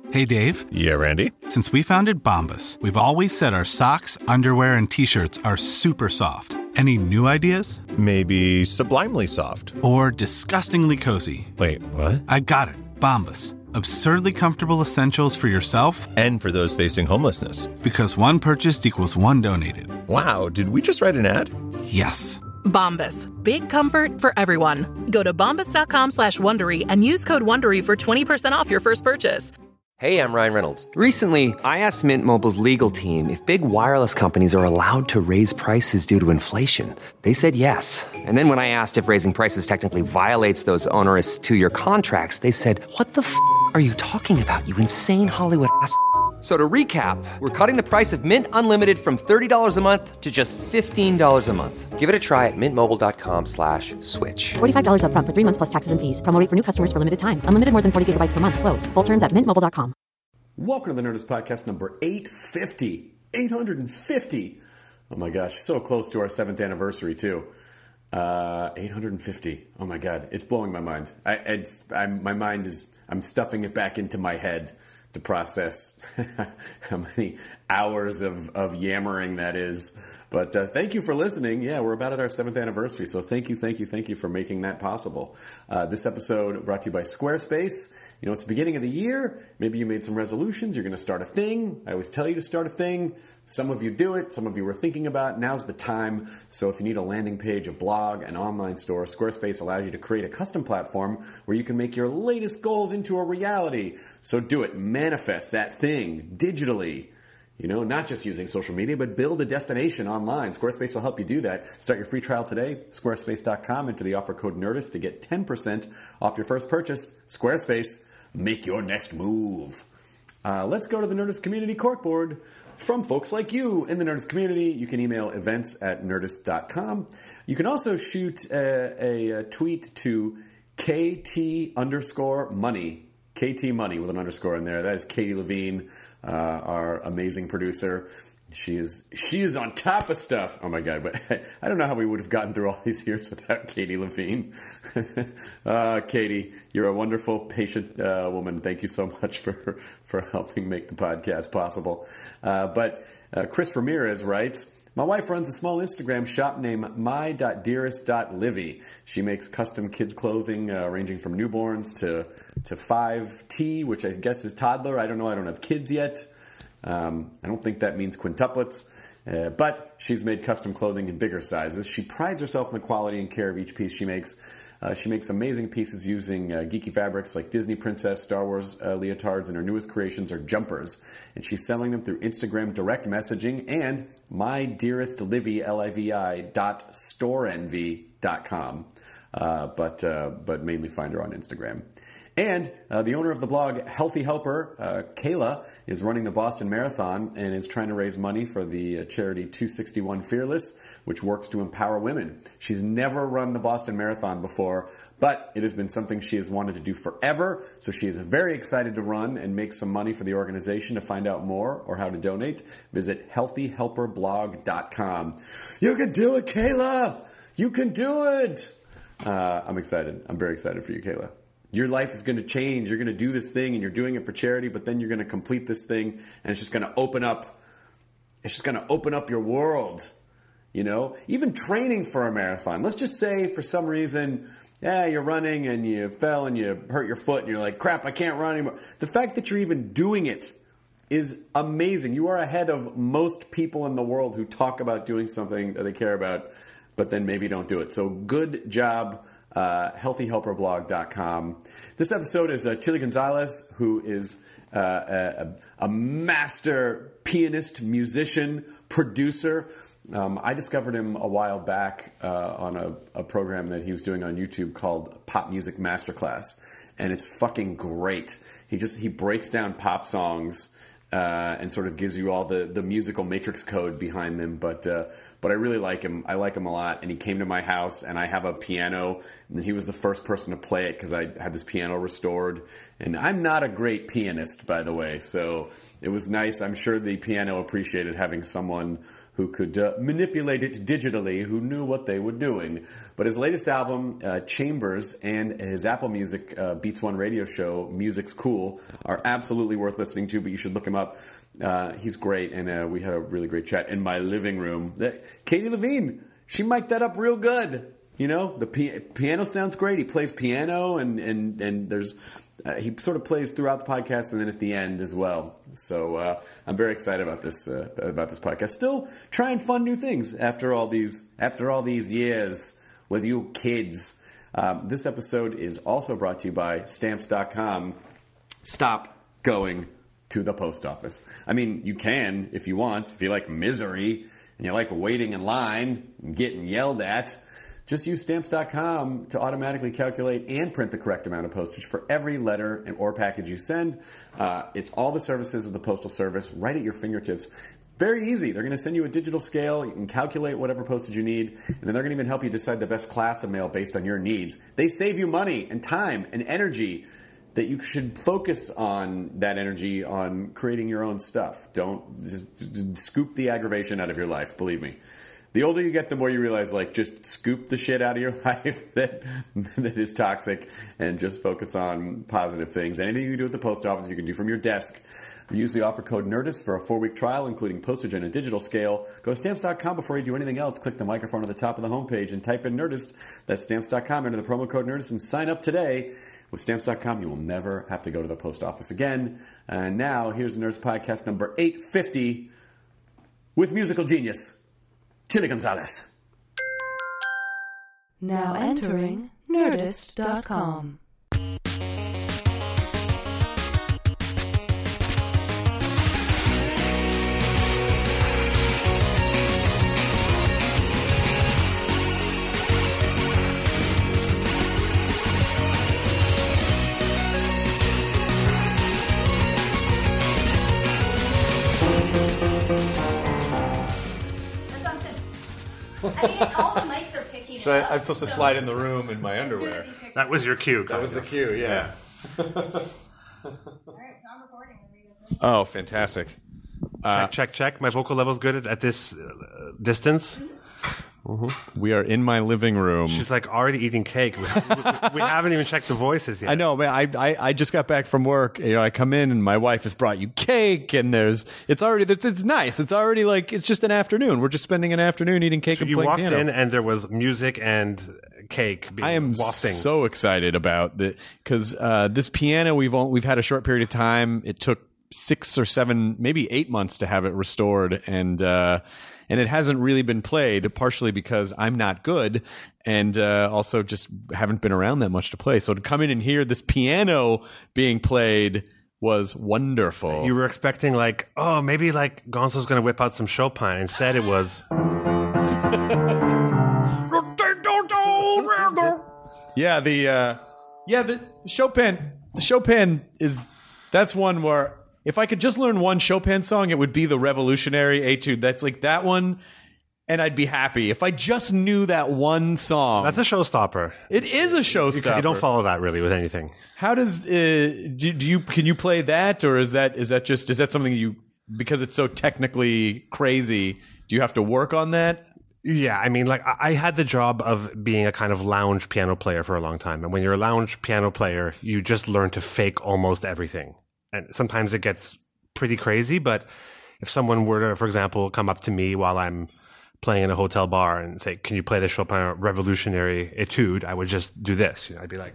Hey, Dave. Yeah, Randy? Since we founded Bombas, we've always said our socks, underwear, and T-shirts are super soft. Any new ideas? Maybe sublimely soft. Or disgustingly cozy. Wait, what? I got it. Bombas. Absurdly comfortable essentials for yourself and for those facing homelessness. Because one purchased equals one donated. Wow, did we just write an ad? Yes. Bombas. Big comfort for everyone. Go to bombas.com/Wondery and use code WONDERY for 20% off your first purchase. Hey, I'm Ryan Reynolds. Recently, I asked Mint Mobile's legal team if big wireless companies are allowed to raise prices due to inflation. They said yes. And then when I asked if raising prices technically violates those onerous two-year contracts, they said, "What the f*** are you talking about, you insane Hollywood ass?" So to recap, we're cutting the price of Mint Unlimited from $30 a month to just $15 a month. Give it a try at mintmobile.com/switch. $45 up front for 3 months plus taxes and fees. Promo rate for new customers for limited time. Unlimited more than 40 gigabytes per month. Slows full terms at mintmobile.com. Welcome to the Nerdist Podcast number 850. 850. Oh my gosh, so close to our 7th anniversary too. 850. Oh my God, it's blowing my mind. I'm stuffing it back into my head to process how many hours of yammering that is. But thank you for listening. Yeah, we're about at our 7th anniversary, so thank you for making that possible. This episode brought to you by Squarespace. You know, it's the beginning of the year. Maybe you made some resolutions. You're going to start a thing. I always tell you to start a thing. Some of you do it. Some of you were thinking about it. Now's the time. So if you need a landing page, a blog, an online store, Squarespace allows you to create a custom platform where you can make your latest goals into a reality. So do it. Manifest that thing digitally. You know, not just using social media, but build a destination online. Squarespace will help you do that. Start your free trial today. Squarespace.com. Enter the offer code NERDIST to get 10% off your first purchase. Squarespace, make your next move. Let's go to the Nerdist Community Corkboard. From folks like you in the Nerdist community, you can email events@nerdist.com. You can also shoot a tweet to KT_money. KT Money with an underscore in there. That is Katie Levine, our amazing producer. She is on top of stuff. Oh my God, but I don't know how we would have gotten through all these years without Katie Levine. Katie, you're a wonderful, patient woman. Thank you so much for helping make the podcast possible. But Chris Ramirez writes, my wife runs a small Instagram shop named my.dearest.livy. She makes custom kids clothing ranging from newborns to 5T, which I guess is toddler. I don't know. I don't have kids yet. I don't think that means quintuplets, but she's made custom clothing in bigger sizes. She prides herself in the quality and care of each piece she makes. She makes amazing pieces using geeky fabrics like Disney Princess, Star Wars leotards, and her newest creations are jumpers. And she's selling them through Instagram direct messaging and mydearestlivy, LIVI.storeenvy.com. But mainly find her on Instagram. And the owner of the blog Healthy Helper, Kayla, is running the Boston Marathon and is trying to raise money for the charity 261 Fearless, which works to empower women. She's never run the Boston Marathon before, but it has been something she has wanted to do forever. So she is very excited to run and make some money for the organization. To find out more or how to donate, visit healthyhelperblog.com. You can do it, Kayla! You can do it! I'm excited. I'm very excited for you, Kayla. Your life is going to change. You're going to do this thing and you're doing it for charity, but then you're going to complete this thing and it's just going to open up. It's just going to open up your world. You know, even training for a marathon. Let's just say for some reason, you're running and you fell and you hurt your foot and you're like, crap, I can't run anymore. The fact that you're even doing it is amazing. You are ahead of most people in the world who talk about doing something that they care about, but then maybe don't do it. So good job. Healthyhelperblog.com. This episode is Chili Gonzalez, who is a master pianist, musician, producer. I discovered him a while back on a program that he was doing on YouTube called Pop Music Masterclass, and it's fucking great. He breaks down pop songs and sort of gives you all the musical matrix code behind them, but I really like him. I like him a lot, and he came to my house, and I have a piano, and he was the first person to play it because I had this piano restored, and I'm not a great pianist, by the way, so it was nice. I'm sure the piano appreciated having someone who could manipulate it digitally, who knew what they were doing. But his latest album, Chambers, and his Apple Music Beats One radio show, Music's Cool, are absolutely worth listening to, but you should look him up. He's great, and we had a really great chat in my living room. Katie Levine, she mic'd that up real good. You know, the piano sounds great. He plays piano, and there's... he sort of plays throughout the podcast and then at the end as well. So I'm very excited about this podcast. Still trying fun new things after all these years with you kids. This episode is also brought to you by Stamps.com. Stop going to the post office. I mean, you can if you want. If you like misery and you like waiting in line and getting yelled at, just use Stamps.com to automatically calculate and print the correct amount of postage for every letter or package you send. It's all the services of the Postal Service right at your fingertips. Very easy. They're going to send you a digital scale. You can calculate whatever postage you need, and then they're going to even help you decide the best class of mail based on your needs. They save you money and time and energy that you should focus on that energy on creating your own stuff. Don't just scoop the aggravation out of your life, believe me. The older you get, the more you realize, like, just scoop the shit out of your life that is toxic and just focus on positive things. Anything you can do at the post office, you can do from your desk. Use the offer code NERDIST for a 4-week trial, including postage and a digital scale. Go to Stamps.com before you do anything else. Click the microphone at the top of the homepage and type in NERDIST. That's Stamps.com. Enter the promo code NERDIST and sign up today. With Stamps.com, you will never have to go to the post office again. And now, here's Nerds Podcast number 850 with musical genius Chili Gonzalez. Now entering Nerdist.com. I mean, all the mics are picking it up. I'm supposed to slide in the room in my underwear. That was your cue. That was the cue, yeah. All right, I'm recording. Oh, fantastic. Check. My vocal level's good at this distance. Mm-hmm. We are in my living room. She's like already eating cake. We haven't even checked the voices yet. I know, man. I just got back from work. You know, I come in and my wife has brought you cake, and it's nice. It's already like it's just an afternoon. We're just spending an afternoon eating cake and playing piano. You walked in and there was music and cake. I am wafting. So excited about that because this piano we've had a short period of time. It took 6 or 7, maybe 8 months to have it restored, and it hasn't really been played, partially because I'm not good, and also just haven't been around that much to play. So to come in and hear this piano being played was wonderful. You were expecting maybe Gonzo's going to whip out some Chopin. Instead, it was. Yeah, the Chopin. The Chopin that's one where. If I could just learn one Chopin song, it would be the Revolutionary Etude. That's like that one, and I'd be happy. If I just knew that one song. That's a showstopper. It is a showstopper. You don't follow that really with anything. How does can you play that, or is that something you, because it's so technically crazy, do you have to work on that? Yeah, I mean, I had the job of being a kind of lounge piano player for a long time, and when you're a lounge piano player, you just learn to fake almost everything. And sometimes it gets pretty crazy, but if someone were to, for example, come up to me while I'm playing in a hotel bar and say, "Can you play the Chopin Revolutionary Etude?" I would just do this. I'd be like...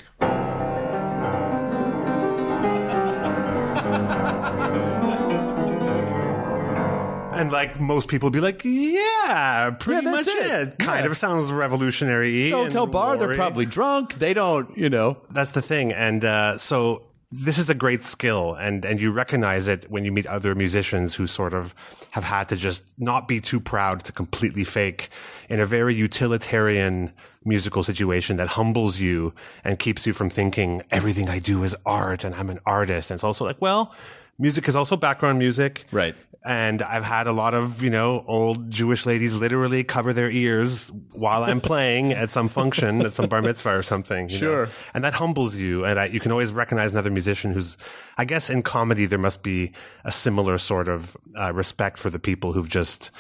And most people be like, yeah, pretty much it. Kind of sounds revolutionary-y. It's a hotel bar, they're probably drunk. They don't, That's the thing. And so... This is a great skill, and you recognize it when you meet other musicians who sort of have had to just not be too proud to completely fake in a very utilitarian musical situation that humbles you and keeps you from thinking everything I do is art and I'm an artist. And it's also music is also background music. Right. And I've had a lot of, old Jewish ladies literally cover their ears while I'm playing at some function, at some bar mitzvah or something. Sure. And that humbles you. And you can always recognize another musician who's, I guess in comedy, there must be a similar sort of respect for the people who've just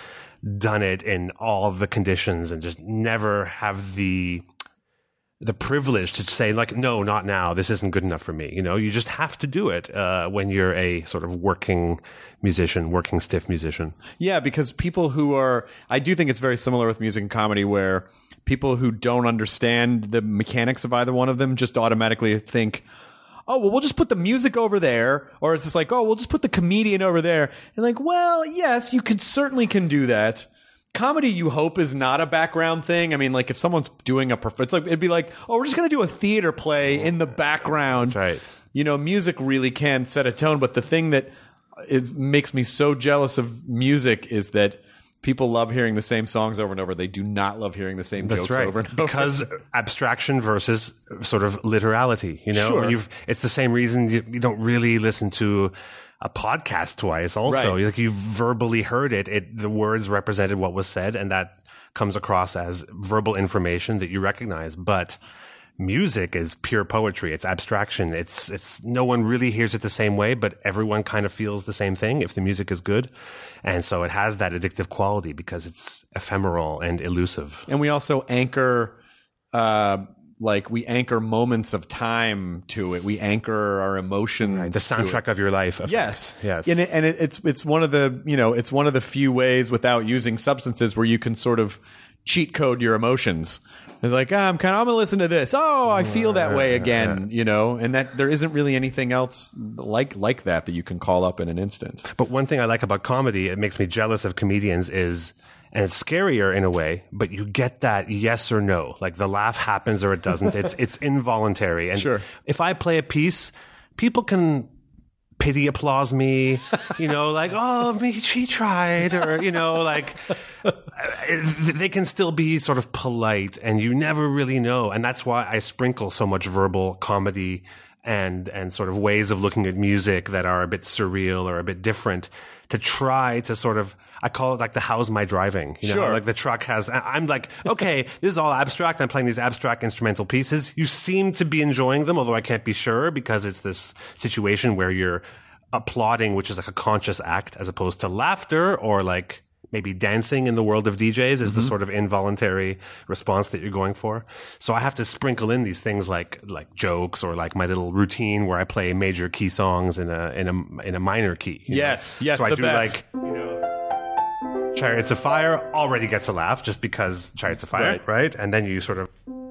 done it in all the conditions and just never have the privilege to say like, no, not now. This isn't good enough for me. You know, you just have to do it when you're a sort of working musician, working stiff musician. Yeah, because people who are, I do think it's very similar with music and comedy where people who don't understand the mechanics of either one of them just automatically think, oh, well, we'll just put the music over there. Or it's just like, oh, we'll just put the comedian over there. And like, well, yes, you certainly can do that. Comedy, you hope, is not a background thing. I mean, like if someone's doing it's like, it'd be like, oh, we're just going to do a theater play in the background. That's right. You know, music really can set a tone. But the thing that makes me so jealous of music is that people love hearing the same songs over and over. They do not love hearing the same jokes over and over. Because abstraction versus sort of literality, you know? Sure. It's the same reason you don't really listen to a podcast twice also. Right. Like you verbally heard it, the words represented what was said, and that comes across as verbal information that you recognize. But music is pure poetry. It's abstraction. It's no one really hears it the same way, but everyone kind of feels the same thing if the music is good. And so it has that addictive quality because it's ephemeral and elusive. And we also anchor, we anchor moments of time to it. We anchor our emotions. Right, the soundtrack of your life. Yes. Yes. And it's one of the, it's one of the few ways without using substances where you can sort of cheat code your emotions. It's like, I'm going to listen to this. Oh, I feel that way again, and that there isn't really anything else like that you can call up in an instant. But one thing I like about comedy, it makes me jealous of comedians is, and it's scarier in a way, but you get that yes or no. Like the laugh happens or it doesn't. It's involuntary. And sure. If I play a piece, people can pity applause me, like, oh, she tried, or, like they can still be sort of polite and you never really know. And that's why I sprinkle so much verbal comedy and sort of ways of looking at music that are a bit surreal or a bit different to try to sort of, I call it like the how's my driving, Sure. Like the truck has, I'm like, okay, this is all abstract. I'm playing these abstract instrumental pieces. You seem to be enjoying them, although I can't be sure because it's this situation where you're applauding, which is like a conscious act as opposed to laughter or like maybe dancing in the world of DJs is the sort of involuntary response that you're going for. So I have to sprinkle in these things like jokes or like my little routine where I play major key songs in a minor key. Yes, so I the do best. like, Chariots of Fire already gets a laugh just because Chariots of Fire, right? And then you sort of,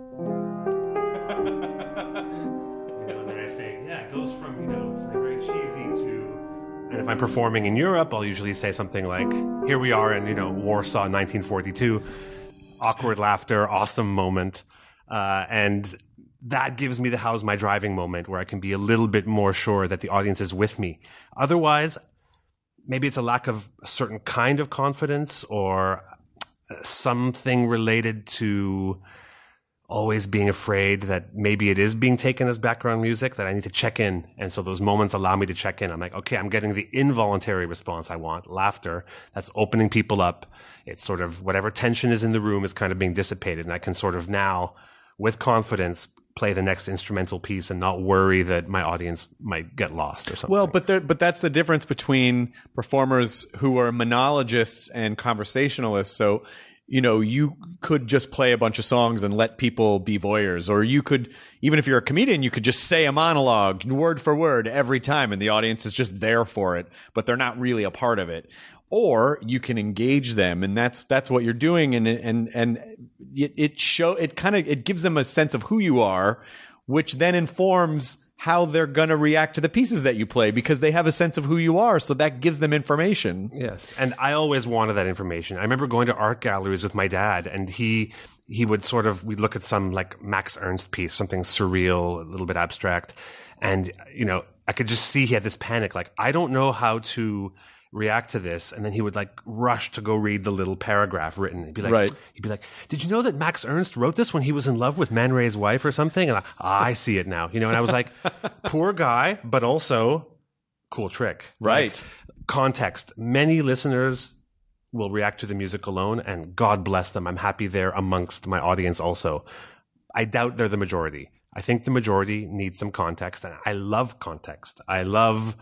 and then I say, it goes from, something very cheesy to, and if I'm performing in Europe, I'll usually say something like, here we are in, Warsaw, 1942, awkward laughter, awesome moment. And that gives me the how's my driving moment where I can be a little bit more sure that the audience is with me. Otherwise, maybe it's a lack of a certain kind of confidence or something related to always being afraid that maybe it is being taken as background music that I need to check in. And so those moments allow me to check in. I'm like, okay, I'm getting the involuntary response I want, laughter. That's opening people up. It's sort of whatever tension is in the room is kind of being dissipated. And I can sort of now, with confidence, play the next instrumental piece and not worry that my audience might get lost or something. Well, but that's the difference between performers who are monologists and conversationalists. So, you could just play a bunch of songs and let people be voyeurs, or you could, even if you're a comedian, you could just say a monologue word for word every time and the audience is just there for it, but they're not really a part of it. Or you can engage them, and that's what you're doing, and it gives them a sense of who you are, which then informs how they're going to react to the pieces that you play because they have a sense of who you are. So that gives them information. Yes. And I always wanted that information. I remember going to art galleries with my dad, and he would we'd look at some like Max Ernst piece, something surreal, a little bit abstract. And, I could just see he had this panic, like, I don't know how to react to this. And then he would like rush to go read the little paragraph written. He'd be like, did you know that Max Ernst wrote this when he was in love with Man Ray's wife or something? And I see it now, and I was like, poor guy, but also cool trick. Right. Like, context. Many listeners will react to the music alone, and God bless them. I'm happy they're amongst my audience also. I doubt they're the majority. I think the majority needs some context, and I love context. I love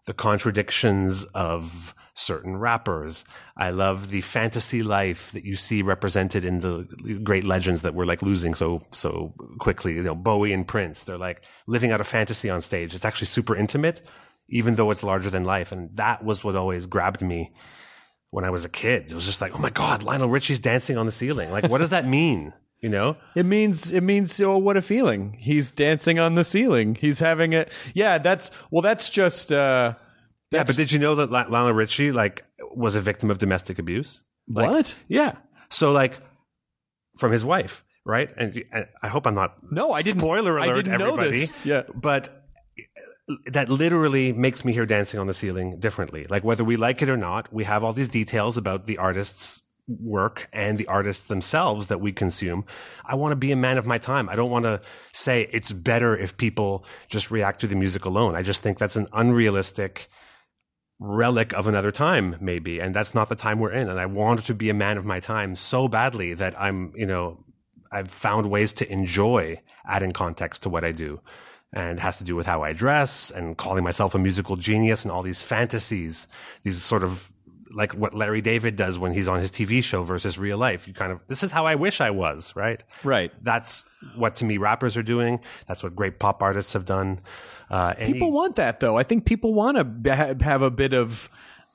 the contradictions of certain rappers. I love the fantasy life that you see represented in the great legends that we're like losing so quickly. You know, Bowie and Prince, they're like living out a fantasy on stage. It's actually super intimate, even though it's larger than life. And that was what always grabbed me when I was a kid. It was just like, oh my God, Lionel Richie's dancing on the ceiling. Like, what does that mean? You know, it means, oh, what a feeling. He's dancing on the ceiling. He's having it. Yeah, that's just, yeah, but did you know that Lionel Richie, like, was a victim of domestic abuse? Like, what? Yeah. So, like, from his wife, right? And I hope I'm not. No, I didn't. Spoiler alert, I didn't everybody. know this. Yeah. But that literally makes me hear dancing on the ceiling differently. Like, whether we like it or not, we have all these details about the artist's work and the artists themselves that we consume. I want to be a man of my time. I don't want to say it's better if people just react to the music alone. I just think that's an unrealistic relic of another time, maybe. And that's not the time we're in. And I want to be a man of my time so badly that I've found ways to enjoy adding context to what I do. And it has to do with how I dress and calling myself a musical genius and all these fantasies, these sort of like what Larry David does when he's on his TV show versus real life. You kind of, this is how I wish I was, right? Right. That's what, to me, rappers are doing. That's what great pop artists have done. People want that, though. I think people want to have a bit of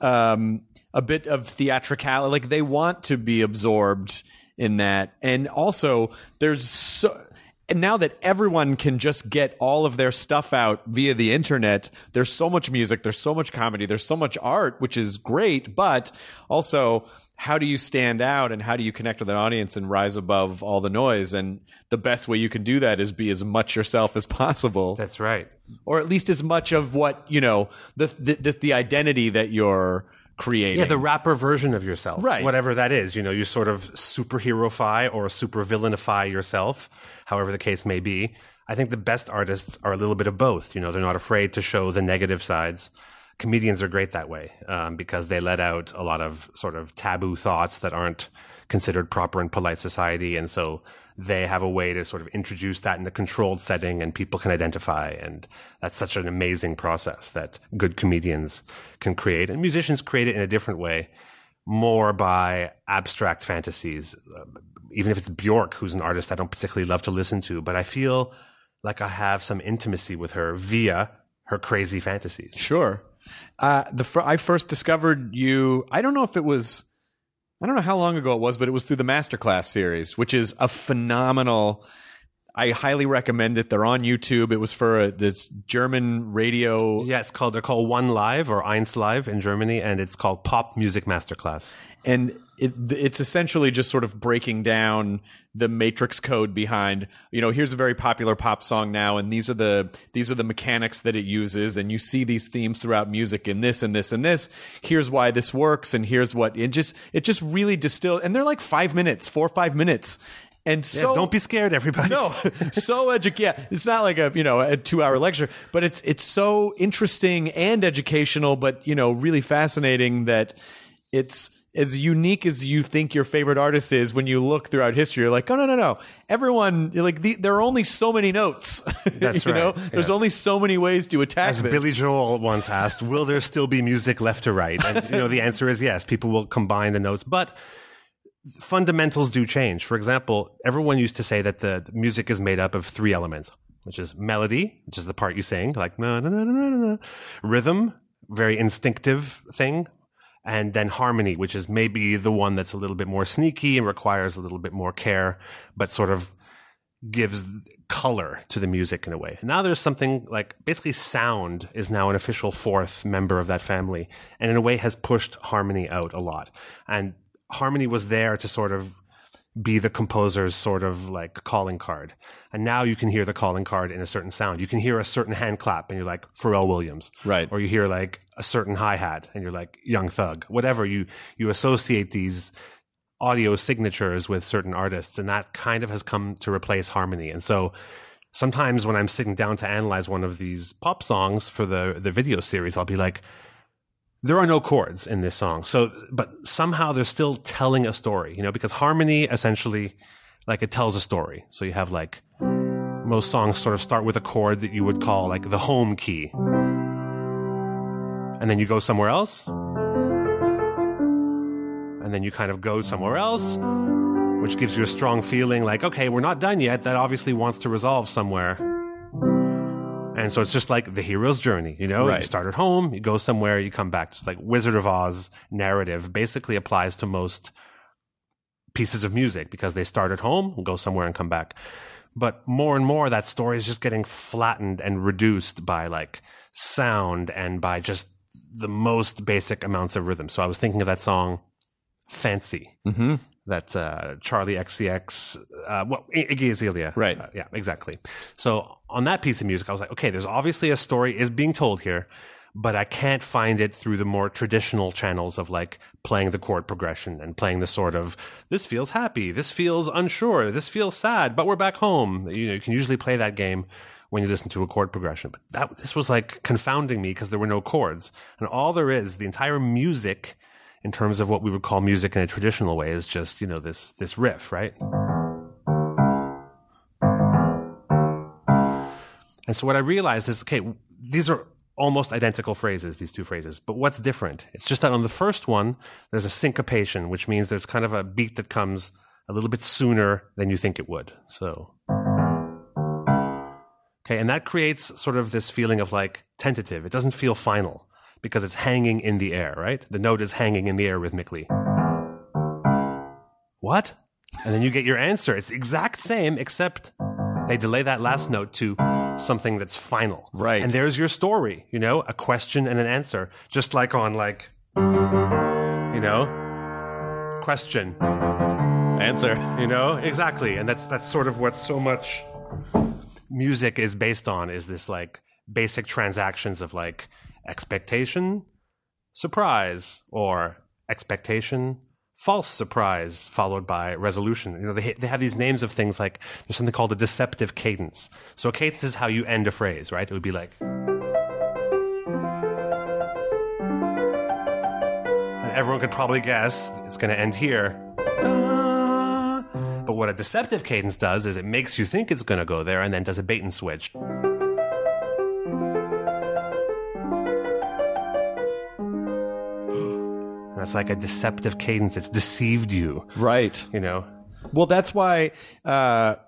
theatricality. Like, they want to be absorbed in that. And also, and now that everyone can just get all of their stuff out via the internet, there's so much music, there's so much comedy, there's so much art, which is great. But also, how do you stand out and how do you connect with an audience and rise above all the noise? And the best way you can do that is be as much yourself as possible. That's right. Or at least as much of what, the identity that you're creating. Yeah, the rapper version of yourself. Right. Whatever that is. You sort of superhero-fy or supervillainify yourself, however the case may be. I think the best artists are a little bit of both. They're not afraid to show the negative sides. Comedians are great that way because they let out a lot of sort of taboo thoughts that aren't considered proper in polite society. And so they have a way to sort of introduce that in a controlled setting and people can identify. And that's such an amazing process that good comedians can create. And musicians create it in a different way, more by abstract fantasies. Even if it's Björk, who's an artist I don't particularly love to listen to, but I feel like I have some intimacy with her via her crazy fantasies. Sure. I first discovered you, I don't know how long ago it was, but it was through the Masterclass series, which is a phenomenal. I highly recommend it. They're on YouTube. It was for this German radio. Yeah, they're called One Live or Eins Live in Germany, and it's called Pop Music Masterclass. And it's essentially just sort of breaking down the matrix code behind, here's a very popular pop song now, and these are the mechanics that it uses, and you see these themes throughout music in this and this and this. Here's why this works, and here's what it just really distilled. And they're like 4 or 5 minutes. And so, don't be scared, everybody. No, so yeah, it's not like a 2-hour lecture, but it's so interesting and educational, but really fascinating that it's as unique as you think your favorite artist is. When you look throughout history, you're like, oh no, everyone, there are only so many notes. That's right. There's only so many ways to attack As this. Billy Joel once asked, will there still be music left to write? And the answer is yes. People will combine the notes, but fundamentals do change. For example, everyone used to say that the music is made up of 3 elements, which is melody, which is the part you sing, like na na na na na na, rhythm, very instinctive thing, and then harmony, which is maybe the one that's a little bit more sneaky and requires a little bit more care, but sort of gives color to the music in a way. Now there's something like basically sound is now an official 4th member of that family, and in a way has pushed harmony out a lot. And harmony was there to sort of be the composer's sort of like calling card. And now you can hear the calling card in a certain sound. You can hear a certain hand clap and you're like Pharrell Williams. Right. Or you hear like a certain hi-hat and you're like Young Thug. Whatever, you associate these audio signatures with certain artists, and that kind of has come to replace harmony. And so sometimes when I'm sitting down to analyze one of these pop songs for the video series, I'll be like, there are no chords in this song. But somehow they're still telling a story, because harmony essentially, like, it tells a story. So you have like, most songs sort of start with a chord that you would call like the home key. and then you go somewhere else, and then you kind of go somewhere else, which gives you a strong feeling like, okay, we're not done yet. That obviously wants to resolve somewhere. And so it's just like the hero's journey, you know? Right. You start at home, you go somewhere, you come back. Just like Wizard of Oz narrative basically applies to most pieces of music because they start at home and go somewhere and come back. But more and more, that story is just getting flattened and reduced by like sound and by just the most basic amounts of rhythm. So I was thinking of that song, Fancy, that Charlie XCX, Iggy Azalea. Right. Yeah, exactly. So on that piece of music, I was like, okay, there's obviously a story is being told here, but I can't find it through the more traditional channels of like playing the chord progression and playing the sort of, this feels happy, this feels unsure, this feels sad, but we're back home. You know, you can usually play that game when you listen to a chord progression. But this was like confounding me because there were no chords. And all there is, the entire music in terms of what we would call music in a traditional way is just, you know, this riff, right? And so what I realized is, okay, these are almost identical phrases, these two phrases, but what's different? It's just that on the first one, there's a syncopation, which means there's kind of a beat that comes a little bit sooner than you think it would. So, okay, and that creates sort of this feeling of like tentative. It doesn't feel final because it's hanging in the air, right? The note is hanging in the air rhythmically. What? And then you get your answer. It's the exact same, except they delay that last note to something that's final. Right. And there's your story, you know, a question and an answer. Just like on like, you know, question. Answer. You know, exactly. And that's sort of what so much music is based on, is this like basic transactions of like expectation, surprise, or expectation, false surprise, followed by resolution. You know, they have these names of things like, there's something called a deceptive cadence. So a cadence is how you end a phrase, right? It would be like, and everyone could probably guess it's going to end here. But what a deceptive cadence does is it makes you think it's going to go there and then does a bait and switch. That's like a deceptive cadence. It's deceived you. Right. You know? Well, that's why I'd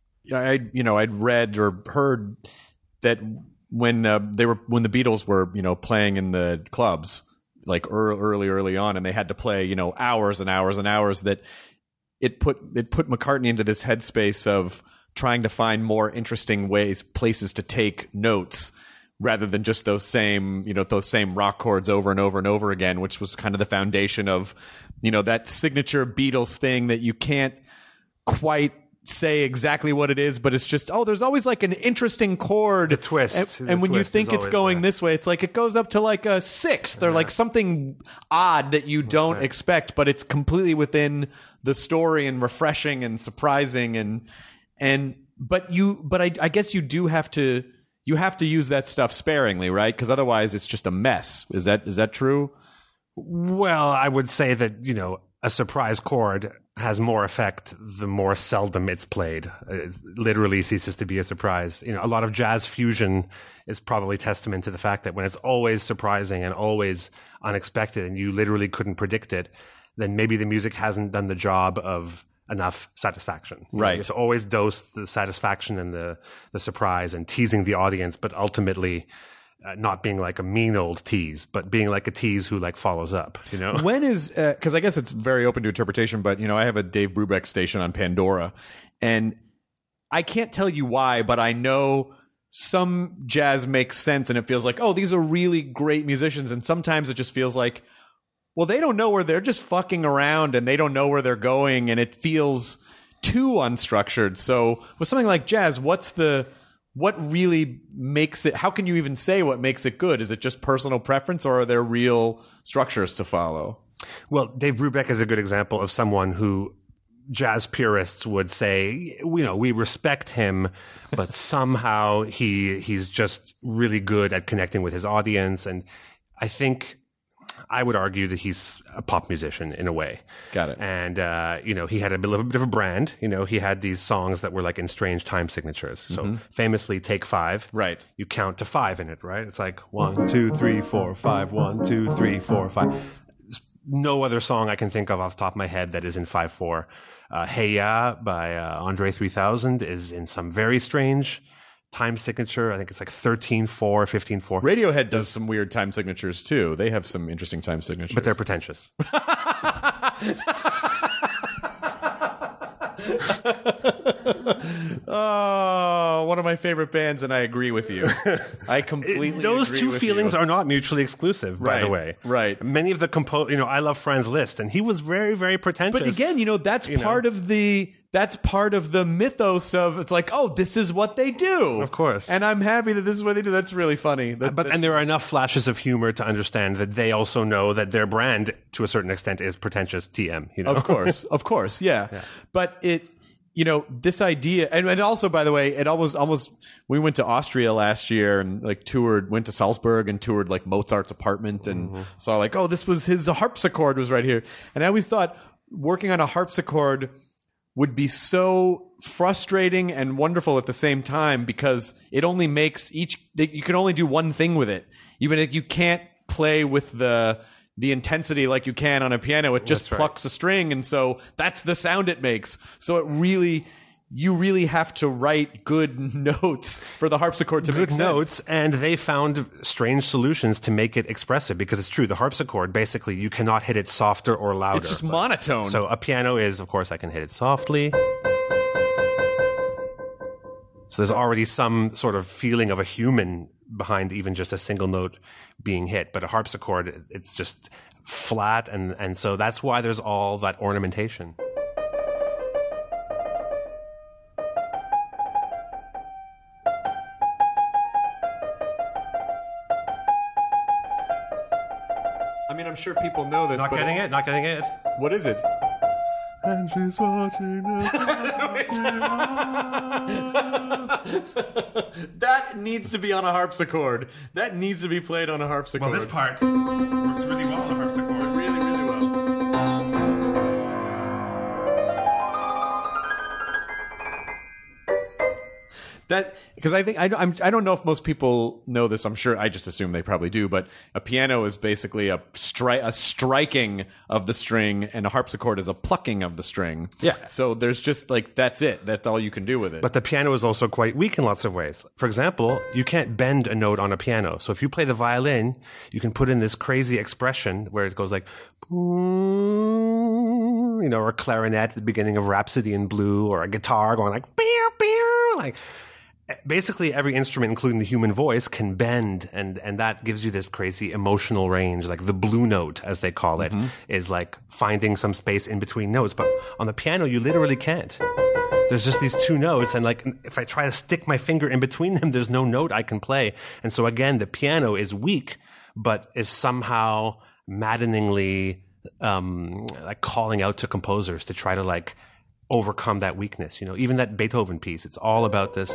read or heard that when the Beatles were, you know, playing in the clubs like early on, and they had to play, you know, hours and hours and hours, that it put McCartney into this headspace of trying to find more interesting places to take notes, rather than just those same rock chords over and over and over again, which was kind of the foundation of, you know, that signature Beatles thing that you can't quite say exactly what it is, but it's just, there's always like an interesting chord. The twist. And when you think it's going this way, it's like it goes up to like a sixth or like something odd that you don't expect, but it's completely within the story and refreshing and surprising but I guess you do have to. You have to use that stuff sparingly, right? Because otherwise it's just a mess. Is that true? Well, I would say that, you know, a surprise chord has more effect the more seldom it's played. It literally ceases to be a surprise. You know, a lot of jazz fusion is probably testament to the fact that when it's always surprising and always unexpected and you literally couldn't predict it, then maybe the music hasn't done the job of enough satisfaction. Right. You have to always dose the satisfaction and the surprise and teasing the audience, but ultimately not being like a mean old tease, but being like a tease who like follows up, you know? When is, because I guess it's very open to interpretation, but, you know, I have a Dave Brubeck station on Pandora, and I can't tell you why, but I know some jazz makes sense and it feels like, oh, these are really great musicians. And sometimes it just feels like, well, they don't know where they're just fucking around and they don't know where they're going, and it feels too unstructured. So with something like jazz, what really makes it, how can you even say what makes it good? Is it just personal preference, or are there real structures to follow? Well, Dave Brubeck is a good example of someone who jazz purists would say, you know, we respect him, but somehow he's just really good at connecting with his audience. And I think I would argue that he's a pop musician in a way. Got it. And, he had a little bit of a brand. He had these songs that were like in strange time signatures. So famously, Take 5. Right. You count to 5 in it, right? It's like 1, 2, 3, 4, 5, 1, 2, 3, 4, 5. There's no other song I can think of off the top of my head that is in 5/4. Hey Ya by Andre 3000 is in some very strange time signature. I think it's like 13/4, 15/4. Radiohead does some weird time signatures too. They have some interesting time signatures. But they're pretentious. Oh, one of my favorite bands, and I agree with you. I completely Those agree two with feelings you. are not mutually exclusive, by the way. Right. Many of the I love Franz Liszt, and he was very, very pretentious. But again, that's part of the mythos of, it's like, oh, this is what they do. Of course. And I'm happy that this is what they do. That's really funny. And there are enough flashes of humor to understand that they also know that their brand, to a certain extent, is pretentious TM. Of course, yeah. But this idea, and also, by the way, it almost we went to Austria last year and went to Salzburg and toured like Mozart's apartment and saw like, oh, this was his harpsichord was right here. And I always thought working on a harpsichord would be so frustrating and wonderful at the same time, because it only makes you can only do one thing with it. Even if you can't play with the intensity like you can on a piano, it just plucks a string, and so that's the sound it makes. So you really have to write good notes for the harpsichord to make sense. Good notes, and they found strange solutions to make it expressive, because it's true, the harpsichord, basically, you cannot hit it softer or louder. It's just monotone. So a piano is, of course, I can hit it softly. So there's already some sort of feeling of a human behind even just a single note being hit. But a harpsichord, it's just flat, and so that's why there's all that ornamentation. I mean, I'm sure people know this. Not getting it. What is it? And she's watching us. That needs to be on a harpsichord. That needs to be played on a harpsichord. Well, this part works really well on a harpsichord. Really, really well. Because I think I don't know if most people know this. I'm sure, I just assume they probably do. But a piano is basically a striking of the string, and a harpsichord is a plucking of the string. Yeah. So there's just that's it. That's all you can do with it. But the piano is also quite weak in lots of ways. For example, you can't bend a note on a piano. So if you play the violin, you can put in this crazy expression where it goes like, or a clarinet at the beginning of Rhapsody in Blue, or a guitar going like, like. Basically, every instrument, including the human voice, can bend, and that gives you this crazy emotional range. Like the blue note, as they call it, is like finding some space in between notes. But on the piano, you literally can't. There's just these two notes, and like if I try to stick my finger in between them, there's no note I can play. And so again, the piano is weak, but is somehow maddeningly like calling out to composers to try to like overcome that weakness. Even that Beethoven piece, it's all about this.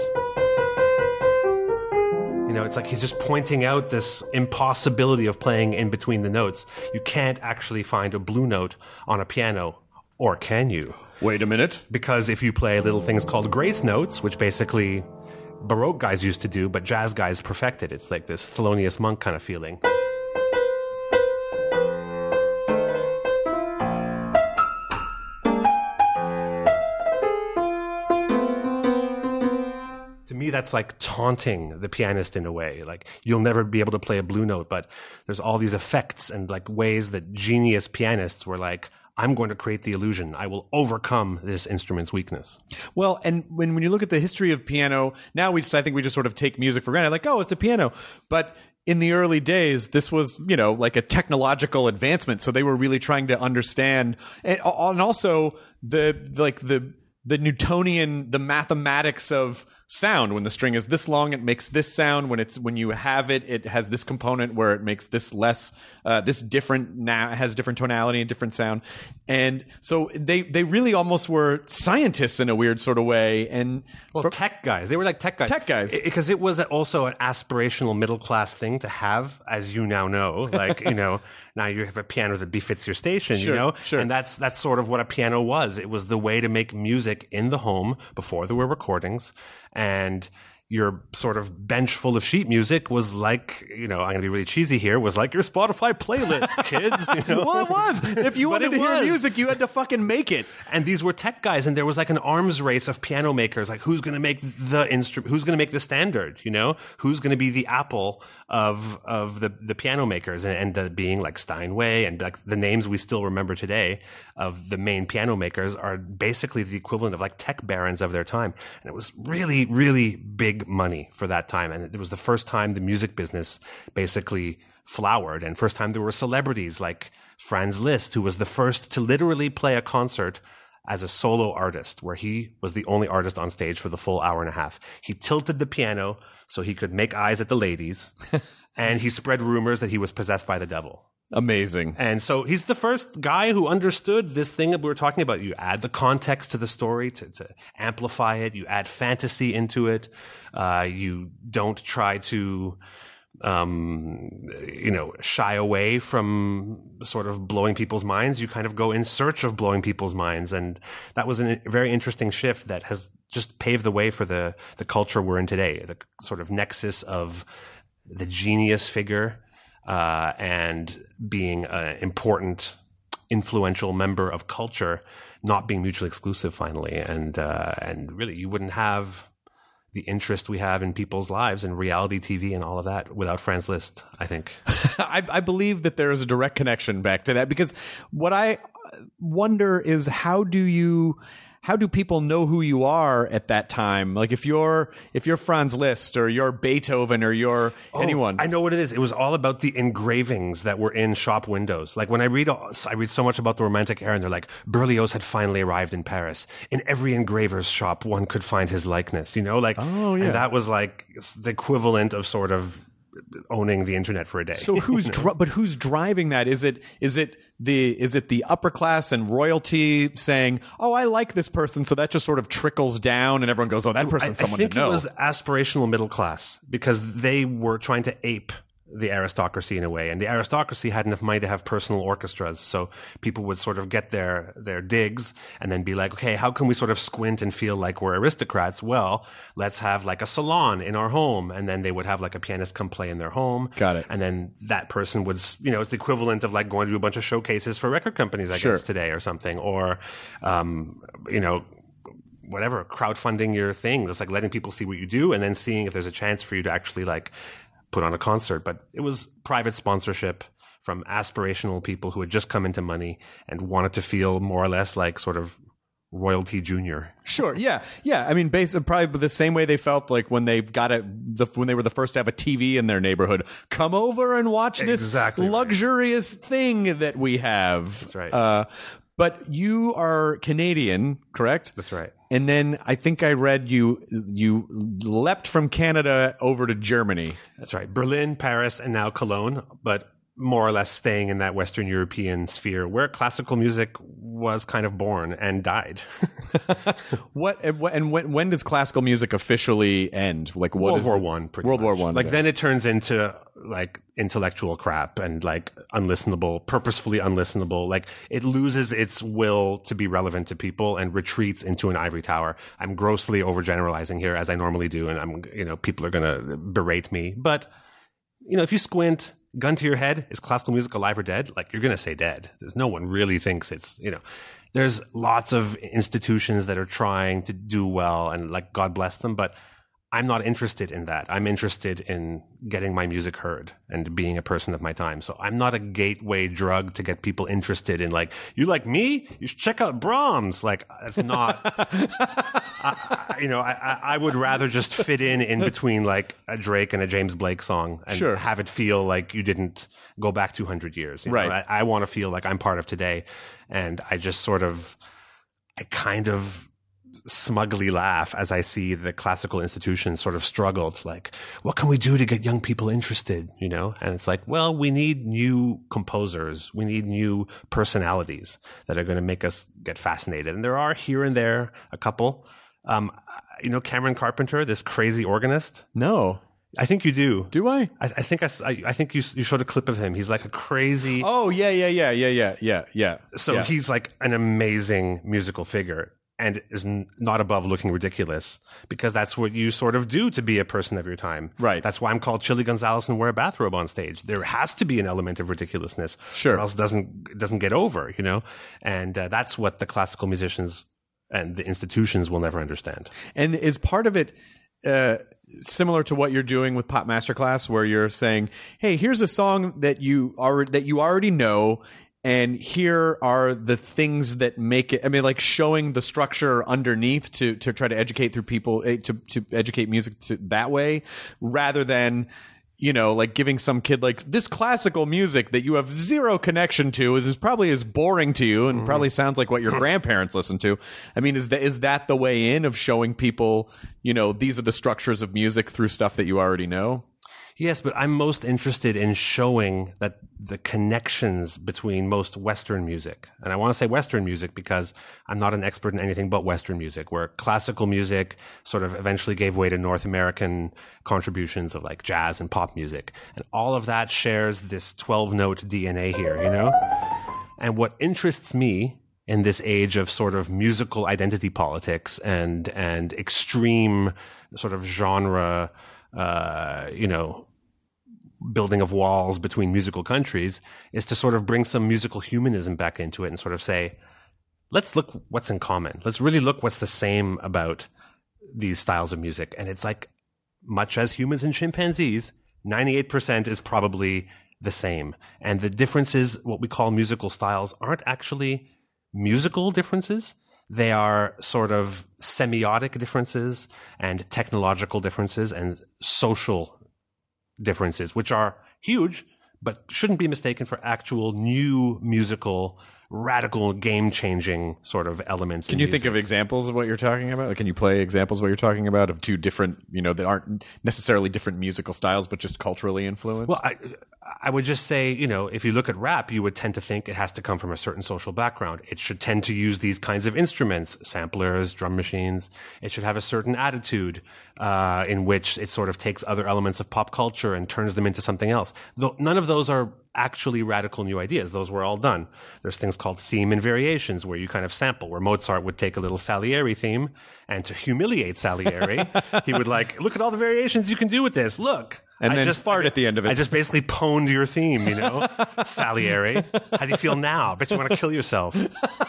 It's like he's just pointing out this impossibility of playing in between the notes. You can't actually find a blue note on a piano, or can you? Wait a minute. Because if you play little things called grace notes, which basically Baroque guys used to do, but jazz guys perfected, it's like this Thelonious Monk kind of feeling. To me, that's like taunting the pianist in a way. Like, you'll never be able to play a blue note, but there's all these effects and like ways that genius pianists were like, I'm going to create the illusion. I will overcome this instrument's weakness. Well, and when you look at the history of piano, now I think we just sort of take music for granted. Like, oh, it's a piano. But in the early days, this was, like a technological advancement. So they were really trying to understand, and also the Newtonian, the mathematics of sound. When the string is this long, it makes this sound. When you have it, it has this component where it makes this less, this different, now has different tonality and different sound. And so they really almost were scientists in a weird sort of way. And tech guys. They were like tech guys. Tech guys. Because it was also an aspirational middle class thing to have, as you now know. Like, now you have a piano that befits your station, Sure. And that's sort of what a piano was. It was the way to make music in the home before there were recordings. And your sort of bench full of sheet music was like, I'm going to be really cheesy here, was like your Spotify playlist, kids. Well, it was. If you wanted to hear music, you had to fucking make it. And these were tech guys, and there was like an arms race of piano makers, like who's going to make the instrument, who's going to make the standard, who's going to be the Apple of the piano makers, and being like Steinway and like the names we still remember today of the main piano makers are basically the equivalent of like tech barons of their time. And it was really, really big money for that time, and it was the first time the music business basically flowered, and first time there were celebrities like Franz Liszt, who was the first to literally play a concert as a solo artist, where he was the only artist on stage for the full hour and a half. He tilted the piano so he could make eyes at the ladies, and he spread rumors that he was possessed by the devil. Amazing. And so he's the first guy who understood this thing that we were talking about. You add the context to the story to amplify it. You add fantasy into it. You don't try to, shy away from sort of blowing people's minds. You kind of go in search of blowing people's minds. And that was a very interesting shift that has just paved the way for the culture we're in today, the sort of nexus of the genius figure and being an important, influential member of culture, not being mutually exclusive finally. And really, you wouldn't have the interest we have in people's lives and reality TV and all of that without Franz Liszt, I think. I believe that there is a direct connection back to that, because what I wonder is how do people know who you are at that time? Like if you're Franz Liszt or you're Beethoven or you're anyone. I know what it is. It was all about the engravings that were in shop windows. Like when I read so much about the Romantic era, and they're like, Berlioz had finally arrived in Paris. In every engraver's shop, one could find his likeness, And that was like the equivalent of sort of owning the internet for a day. So who's driving that? Is it the upper class and royalty saying, "Oh, I like this person," so that just sort of trickles down and everyone goes, "Oh, that person's someone to know." I think it was aspirational middle class, because they were trying to ape the aristocracy in a way, and the aristocracy had enough money to have personal orchestras, so people would sort of get their digs and then be like, okay, how can we sort of squint and feel like we're aristocrats? Well, let's have like a salon in our home, and then they would have like a pianist come play in their home. Got it. And then that person would, it's the equivalent of like going to do a bunch of showcases for record companies, I guess, today or something, or whatever, crowdfunding your thing, just like letting people see what you do and then seeing if there's a chance for you to actually like put on a concert. But it was private sponsorship from aspirational people who had just come into money and wanted to feel more or less like sort of royalty junior. Sure. Yeah. I mean, probably the same way they felt like when they got when they were the first to have a TV in their neighborhood. Come over and watch this luxurious thing that we have. That's right. But you are Canadian, correct? That's right. And then I think I read you leapt from Canada over to Germany. That's right. Berlin, Paris, and now Cologne, but more or less staying in that Western European sphere where classical music was kind of born and died. When does classical music officially end? Like World War One. World War One. Like then it turns into like intellectual crap and like unlistenable, purposefully unlistenable. Like it loses its will to be relevant to people and retreats into an ivory tower. I'm grossly overgeneralizing here, as I normally do, and people are going to berate me. But if you squint, gun to your head, is classical music alive or dead? Like you're going to say dead. There's no one really thinks it's, there's lots of institutions that are trying to do well and like God bless them, but I'm not interested in that. I'm interested in getting my music heard and being a person of my time. So I'm not a gateway drug to get people interested in like, you like me? You should check out Brahms. Like that's not, I would rather just fit in between like a Drake and a James Blake song and have it feel like you didn't go back 200 years. Right. I want to feel like I'm part of today. And I kind of smugly laugh as I see the classical institutions sort of struggle to like, what can we do to get young people interested, you know? And it's like, well, we need new composers. We need new personalities that are going to make us get fascinated. And there are here and there a couple. You know, Cameron Carpenter, this crazy organist? No. I think you do. Do I? I think you showed a clip of him. He's like a crazy. Oh, yeah. So he's like an amazing musical figure and is not above looking ridiculous because that's what you sort of do to be a person of your time. Right. That's why I'm called Chili Gonzalez and wear a bathrobe on stage. There has to be an element of ridiculousness. Sure. Or else it doesn't get over, you know? And that's what the classical musicians and the institutions will never understand. And is part of it similar to what you're doing with Pop Masterclass, where you're saying, "Hey, here's a song that you already know, and here are the things that make it." I mean, like showing the structure underneath to try to educate through people to educate music that way, rather than, you know, like giving some kid like this classical music that you have zero connection to is probably as boring to you and probably sounds like what your grandparents listen to. I mean, is that the way in of showing people, you know, these are the structures of music through stuff that you already know? Yes, but I'm most interested in showing that the connections between most Western music. And I want to say Western music because I'm not an expert in anything but Western music, where classical music sort of eventually gave way to North American contributions of like jazz and pop music. And all of that shares this 12-note DNA here, you know? And what interests me in this age of sort of musical identity politics and extreme sort of genre, you know, building of walls between musical countries is to sort of bring some musical humanism back into it and sort of say, let's look what's in common. Let's really look what's the same about these styles of music. And it's like, much as humans and chimpanzees, 98% is probably the same. And the differences, what we call musical styles, aren't actually musical differences. They are sort of semiotic differences and technological differences and social differences, which are huge, but shouldn't be mistaken for actual new musical, radical, game-changing sort of elements. Can you think of examples of what you're talking about? Or can you play examples of what you're talking about of two different, you know, that aren't necessarily different musical styles, but just culturally influenced? Well, I would just say, you know, if you look at rap, you would tend to think it has to come from a certain social background. It should tend to use these kinds of instruments, samplers, drum machines. It should have a certain attitude in which it sort of takes other elements of pop culture and turns them into something else. Though none of those are actually radical new ideas. Those were all done. There's things called theme and variations where you kind of sample, where Mozart would take a little Salieri theme, and to humiliate Salieri, he would like, look at all the variations you can do with this. Look. And then just fart at the end of it. I just basically pwned your theme, you know, Salieri. How do you feel now? I bet you want to kill yourself.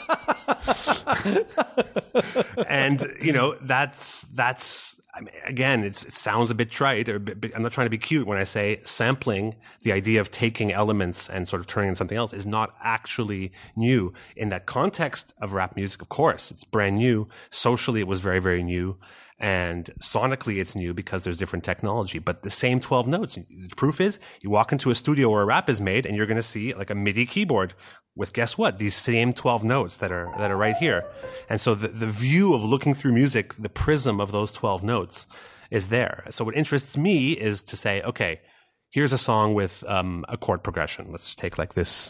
And, you know, that's, I mean, again, it sounds a bit trite, or I'm not trying to be cute when I say sampling, the idea of taking elements and sort of turning into something else is not actually new. In that context of rap music, of course, it's brand new. Socially, it was very, very new. And sonically, it's new because there's different technology, but the same 12 notes. The proof is you walk into a studio where a rap is made and you're going to see like a MIDI keyboard with, guess what? These same 12 notes that are right here. And so the view of looking through music, the prism of those 12 notes is there. So what interests me is to say, okay, here's a song with a chord progression. Let's take like this.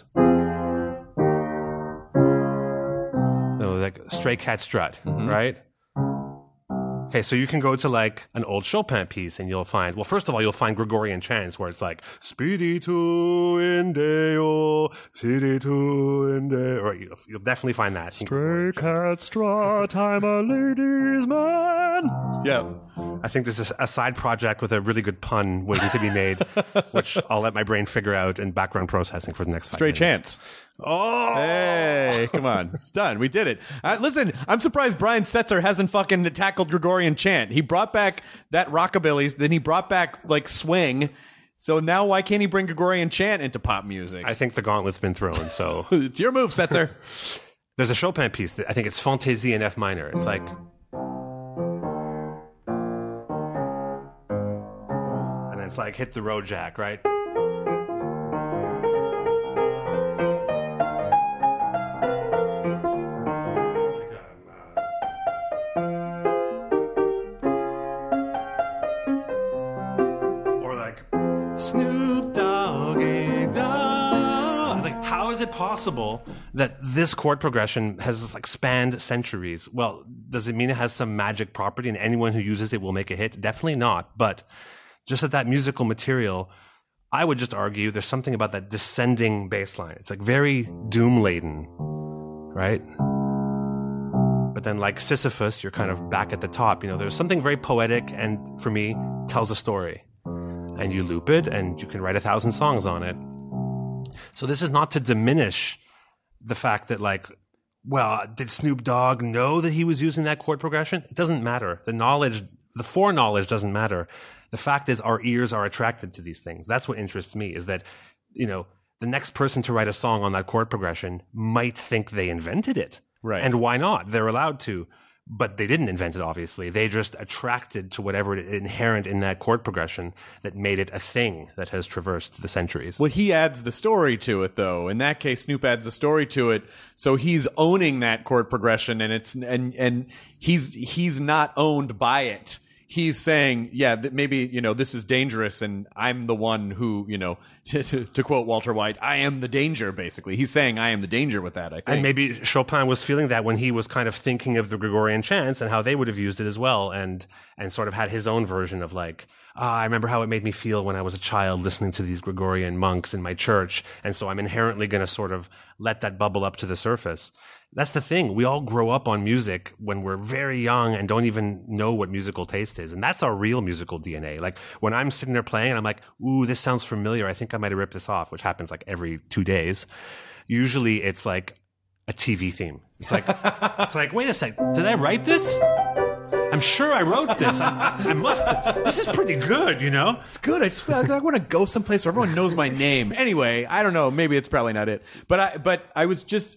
Like Stray Cat Strut, right? Okay, so you can go to like an old Chopin piece and you'll find, well, first of all, you'll find Gregorian chants where it's like, Spiritu in Deo, Spiritu in Deo, or you'll definitely find that. Stray cat strut, I'm a ladies' man. Yeah. I think this is a side project with a really good pun waiting to be made, which I'll let my brain figure out in background processing for the next 5 Stray minutes. chants. Oh, hey, come on. It's done. We did it. Listen, I'm surprised Brian Setzer hasn't fucking tackled Gregorian chant. He brought back that rockabilly, then he brought back like swing. So now why can't he bring Gregorian chant into pop music? I think the gauntlet's been thrown, so. It's your move, Setzer. There's a Chopin piece that I think it's Fantaisie in F minor. It's like. And then it's like hit the road jack, right? how is it possible that this chord progression has like spanned centuries? Well, does it mean it has some magic property and anyone who uses it will make a hit? Definitely not. But just that musical material, I would just argue there's something about that descending bass line. It's like very doom-laden, right? But then like Sisyphus, you're kind of back at the top. There's something very poetic and, for me, tells a story. And you loop it and you can write 1,000 songs on it. So this is not to diminish the fact that did Snoop Dogg know that he was using that chord progression? It doesn't matter. The foreknowledge doesn't matter. The fact is our ears are attracted to these things. That's what interests me, is that, the next person to write a song on that chord progression might think they invented it. Right. And why not? They're allowed to. But they didn't invent it, obviously. They just attracted to whatever inherent in that chord progression that made it a thing that has traversed the centuries. Well, he adds the story to it, though. In that case, Snoop adds the story to it, so he's owning that chord progression, and he's not owned by it. He's saying, that maybe, this is dangerous, and I'm the one who, to quote Walter White, I am the danger, basically. He's saying I am the danger with that, I think. And maybe Chopin was feeling that when he was kind of thinking of the Gregorian chants and how they would have used it as well, and sort of had his own version of I remember how it made me feel when I was a child listening to these Gregorian monks in my church, and so I'm inherently going to sort of let that bubble up to the surface. That's the thing. We all grow up on music when we're very young and don't even know what musical taste is. And that's our real musical DNA. Like when I'm sitting there playing and I'm like, ooh, this sounds familiar. I think I might have ripped this off, which happens like every 2 days. Usually it's like a TV theme. It's like, wait a sec. Did I write this? I'm sure I wrote this. I must. This is pretty good, It's good. I just feel like I want to go someplace where everyone knows my name. Anyway, I don't know. Maybe it's probably not it. But I was just...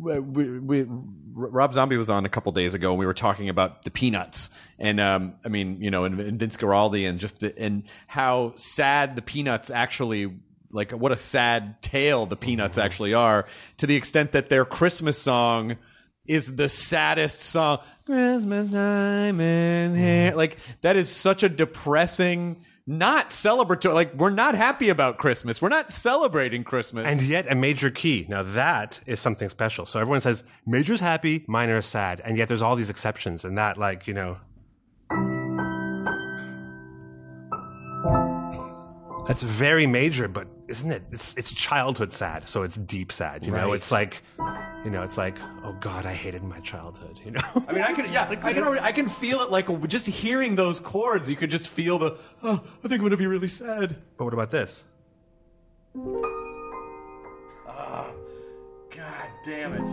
Rob Zombie was on a couple days ago and we were talking about the Peanuts and and Vince Guaraldi and how sad the Peanuts actually, like what a sad tale the Peanuts actually are, to the extent that their Christmas song is the saddest song. Christmas time in here. Like that is such a depressing, not celebratory. Like we're not happy about Christmas. We're not celebrating Christmas. And yet a major key. Now that is something special. So everyone says major's happy, minor is sad. And yet there's all these exceptions. And that that's very major, but isn't it? It's childhood sad. So it's deep sad. Right. It's like, oh God, I hated my childhood. I mean, I can feel it. Like just hearing those chords, you could just feel I think I'm gonna be really sad. But what about this? Oh, God damn it.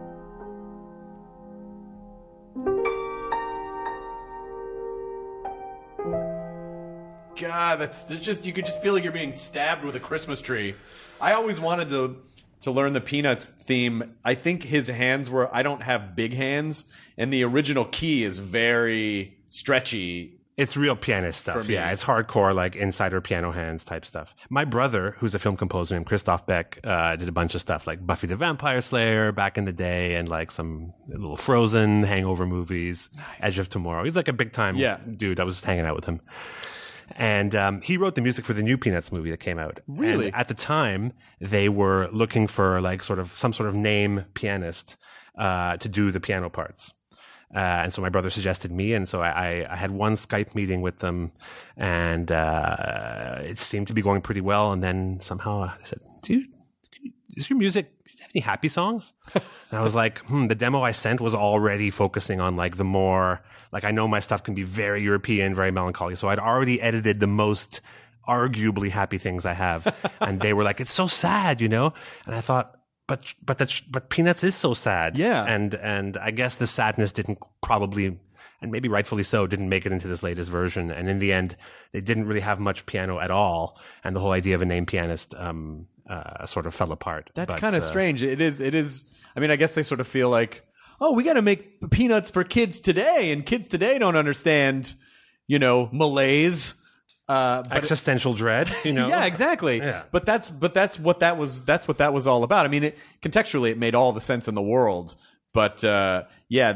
God, it's just, you could just feel like you're being stabbed with a Christmas tree. I always wanted to learn the Peanuts theme. I think his hands I don't have big hands, and the original key is very stretchy. It's real pianist stuff. Yeah, it's hardcore, like insider piano hands type stuff. My brother, who's a film composer named Christoph Beck, did a bunch of stuff like Buffy the Vampire Slayer back in the day, and like some little Frozen, Hangover movies, nice. Edge of Tomorrow. He's like a big time dude. I was hanging out with him. And he wrote the music for the new Peanuts movie that came out. Really? And at the time, they were looking for like some sort of name pianist to do the piano parts. And so my brother suggested me, and so I had one Skype meeting with them, and it seemed to be going pretty well. And then somehow I said, "Dude, is your music? Do you have any happy songs?" And I was like, the demo I sent was already focusing on like the more, like I know my stuff can be very European, very melancholy. So I'd already edited the most arguably happy things I have, and they were like, "It's so sad," And I thought, But Peanuts is so sad. Yeah. And I guess the sadness didn't probably, and maybe rightfully so, didn't make it into this latest version. And in the end, they didn't really have much piano at all. And the whole idea of a named pianist sort of fell apart. That's kind of strange. It is. I mean, I guess they sort of feel like, oh, we got to make Peanuts for kids today. And kids today don't understand, malaise. Existential dread, Yeah, exactly. Yeah. But that's what that was all about. I mean, contextually, it made all the sense in the world. But that.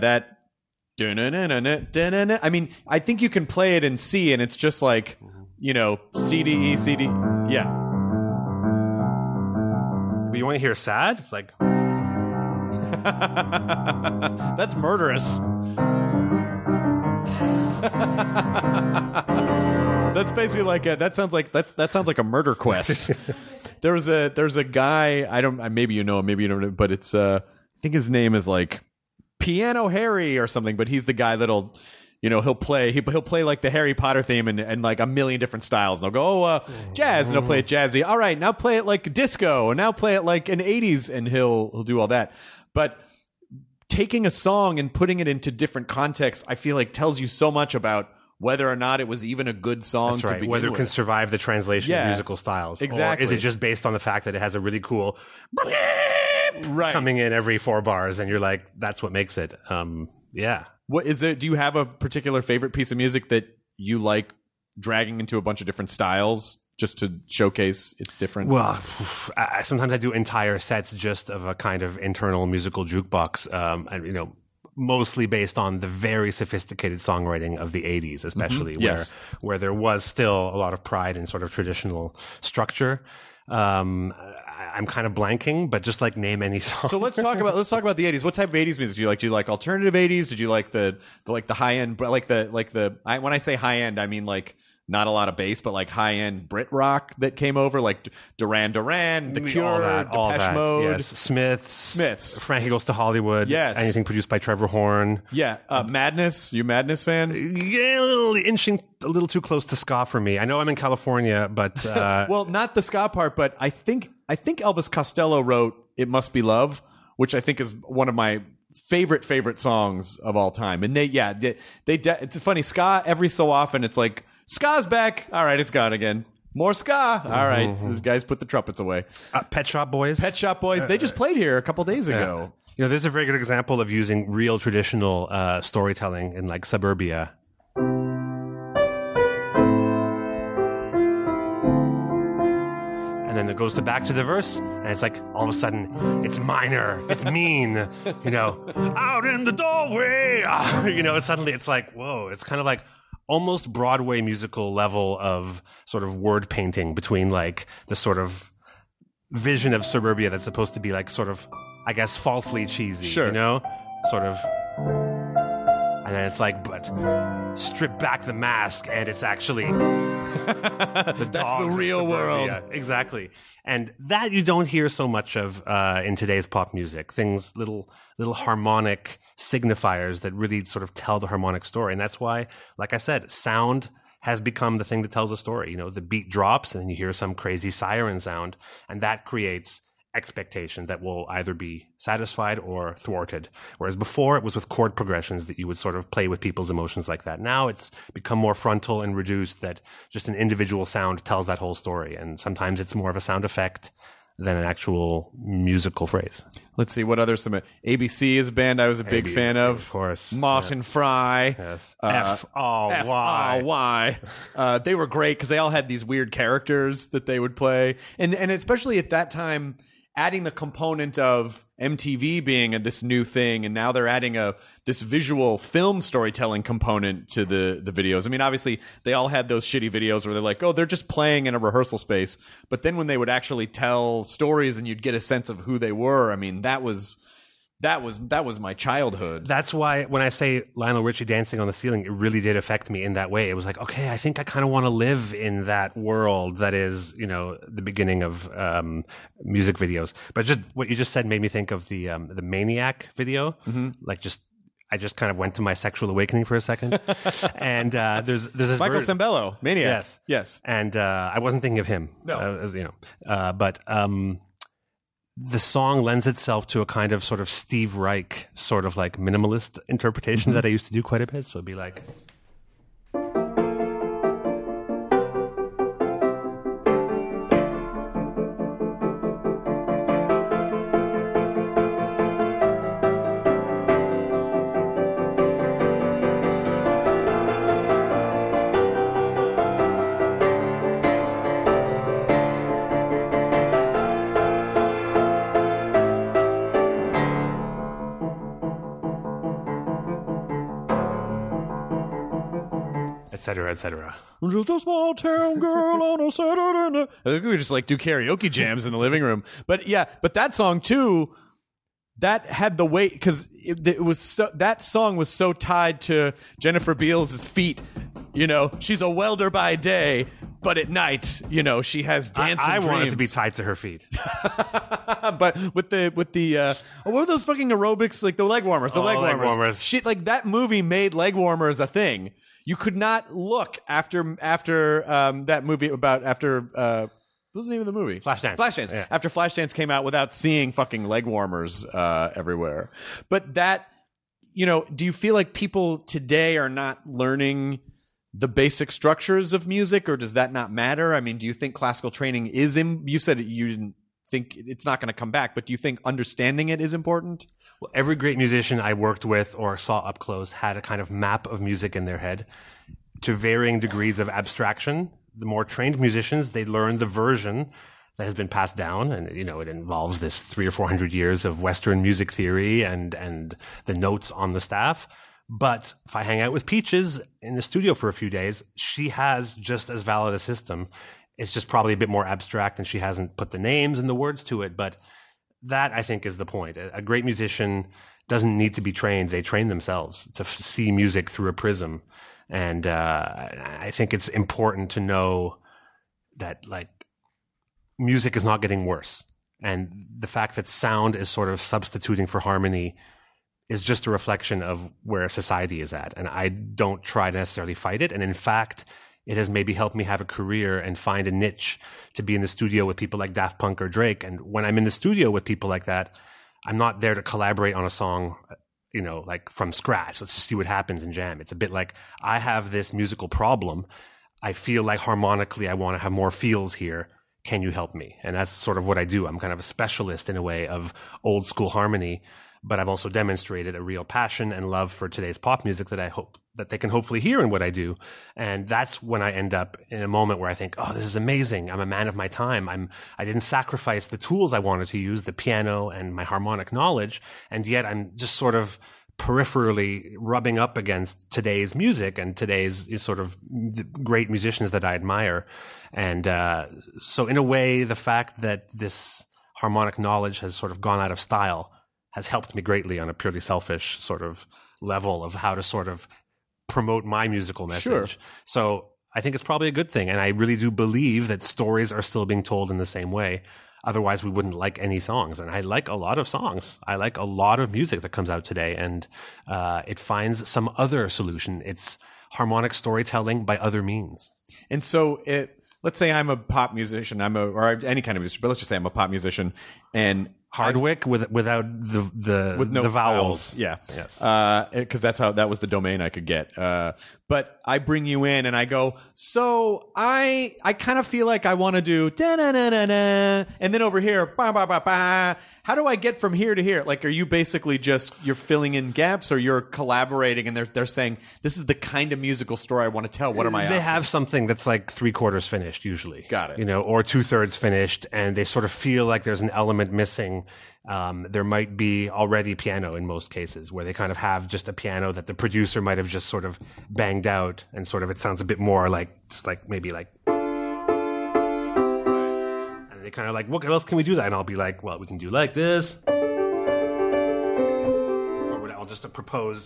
I mean, I think you can play it in C, and it's just like, C, D, E, C, D. Yeah. But you want to hear sad? It's like that's murderous. That's basically like that sounds like a murder quest. There's a guy, maybe you know him, maybe you don't know, but it's I think his name is like Piano Harry or something, but he's the guy that'll, he'll play like the Harry Potter theme and like a million different styles. And they'll go, jazz, and he'll play it jazzy. All right, now play it like disco, and now play it like an 80s, and he'll do all that. But taking a song and putting it into different contexts, I feel like tells you so much about whether or not it was even a good song. That's right. To begin Whether it with. can survive the translation of musical styles. Exactly. Or is it just based on the fact that it has a really cool right coming in every 4 bars, and you're like, that's what makes it. Yeah. What is it? Do you have a particular favorite piece of music that you like dragging into a bunch of different styles just to showcase it's different? Well, sometimes I do entire sets just of a kind of internal musical jukebox, and mostly based on the very sophisticated songwriting of the 80s, especially where there was still a lot of pride in sort of traditional structure. I'm kind of blanking, but just like name any song. So let's talk about the 80s. What type of 80s music do you like? Do you like alternative 80s? Did you like the high end, when I say high end, I mean like not a lot of bass, but like high end Brit rock that came over, like Duran Duran, The Cure, Depeche Mode, yes. Smiths, Frankie Goes to Hollywood, yes, anything produced by Trevor Horn, Madness. You Madness fan? Yeah, inching a little too close to ska for me. I know I'm in California, but well, not the ska part, but I think Elvis Costello wrote "It Must Be Love," which I think is one of my favorite songs of all time. And it's funny, ska every so often it's like, ska's back. All right, it's gone again. More ska. All right, so guys put the trumpets away. Pet Shop Boys. They just played here a couple days ago. There's a very good example of using real traditional storytelling in like Suburbia. And then it goes back to the verse, and it's like all of a sudden it's minor, it's mean, out in the doorway. Suddenly it's like, whoa, it's kind of like almost Broadway musical level of sort of word painting between like the sort of vision of Suburbia that's supposed to be like sort of, I guess, falsely cheesy, sort of. And then it's like, but strip back the mask and it's actually that's the real world. Exactly. And that you don't hear so much of in today's pop music. Things, little harmonic signifiers that really sort of tell the harmonic story. And that's why, like I said, sound has become the thing that tells a story. The beat drops and then you hear some crazy siren sound, and that creates expectation that will either be satisfied or thwarted. Whereas before it was with chord progressions that you would sort of play with people's emotions like that. Now it's become more frontal and reduced, that just an individual sound tells that whole story. And sometimes it's more of a sound effect than an actual musical phrase. Let's see, what other ABC is a band I was a big fan of course. Moss and Fry. Yes. F-R-Y. They were great because they all had these weird characters that they would play, and especially at that time, adding the component of MTV being this new thing, and now they're adding this visual film storytelling component to the videos. I mean, obviously, they all had those shitty videos where they're like, oh, they're just playing in a rehearsal space. But then when they would actually tell stories and you'd get a sense of who they were, I mean, that was my childhood. That's why when I say Lionel Richie dancing on the ceiling, it really did affect me in that way. It was like, okay, I think I kind of want to live in that world that is, the beginning of music videos. But just what you just said made me think of the Maniac video. Mm-hmm. I just kind of went to my sexual awakening for a second. And there's this Michael Sembello, Maniac. Yes. And I wasn't thinking of him. No. But the song lends itself to a kind of sort of Steve Reich sort of like minimalist interpretation that I used to do quite a bit. So it'd be like... etc., etc. Just a small town girl on a Saturday night. I think we would just like do karaoke jams in the living room. But yeah, but that song too, that had the weight because it was so, that song was so tied to Jennifer Beals' feet. You know, she's a welder by day, but at night, you know, she has dancing dreams. I want it to be tied to her feet. But with the what were those fucking aerobics, like the leg warmers? Leg warmers. Shit, like that movie made leg warmers a thing. You could not look after that movie what was the name of the movie? Flashdance. Yeah. After Flashdance came out without seeing fucking leg warmers everywhere. But that, you know, do you feel like people today are not learning the basic structures of music, or does that not matter? I mean, do you think classical training is you said you didn't think it's not going to come back, but do you think understanding it is important? Well, every great musician I worked with or saw up close had a kind of map of music in their head to varying degrees of abstraction. The more trained musicians, they learn the version that has been passed down, and you know it involves this 300 or 400 years of Western music theory and the notes on the staff. But if I hang out with Peaches in the studio for a few days, she has just as valid a system. It's just probably a bit more abstract, and she hasn't put the names and the words to it. But that, I think, is the point. A great musician doesn't need to be trained. They train themselves to see music through a prism. And I think it's important to know that, like, music is not getting worse. And the fact that sound is sort of substituting for harmony is just a reflection of where society is at. And I don't try to necessarily fight it. And in fact, it has maybe helped me have a career and find a niche to be in the studio with people like Daft Punk or Drake. And when I'm in the studio with people like that, I'm not there to collaborate on a song, you know, like from scratch. Let's just see what happens and jam. It's a bit like, I have this musical problem. I feel like harmonically I want to have more feels here. Can you help me? And that's sort of what I do. I'm kind of a specialist in a way of old school harmony, but I've also demonstrated a real passion and love for today's pop music that I hope that they can hopefully hear in what I do. And that's when I end up in a moment where I think, oh, this is amazing. I'm a man of my time. I didn't sacrifice the tools I wanted to use, the piano and my harmonic knowledge. And yet I'm just sort of peripherally rubbing up against today's music and today's sort of great musicians that I admire. And so in a way, the fact that this harmonic knowledge has sort of gone out of style has helped me greatly on a purely selfish sort of level of how to sort of promote my musical message. Sure. So I think it's probably a good thing. And I really do believe that stories are still being told in the same way. Otherwise, we wouldn't like any songs. And I like a lot of songs. I like a lot of music that comes out today. And it finds some other solution. It's harmonic storytelling by other means. And so let's say I'm a pop musician, or any kind of musician, but let's just say I'm a pop musician, and Hardwick without the vowels. Yeah. Yes. Because that was the domain I could get. But I bring you in and I go, so I kind of feel like I want to do da-na-na-na-na, and then over here, ba-ba-ba-ba. How do I get from here to here? Like, are you basically you're filling in gaps, or you're collaborating and they're saying, this is the kind of musical story I want to tell. What are my They options? have something that's like 3/4 finished usually. Got it. You know, or 2/3 finished, and they sort of feel like there's an element missing. There might be already piano in most cases where they kind of have just a piano that the producer might have just sort of banged out, and sort of it sounds a bit more like just like maybe like, and they kind of like, what else can we do that? And I'll be like, well, we can do like this, or I'll just propose.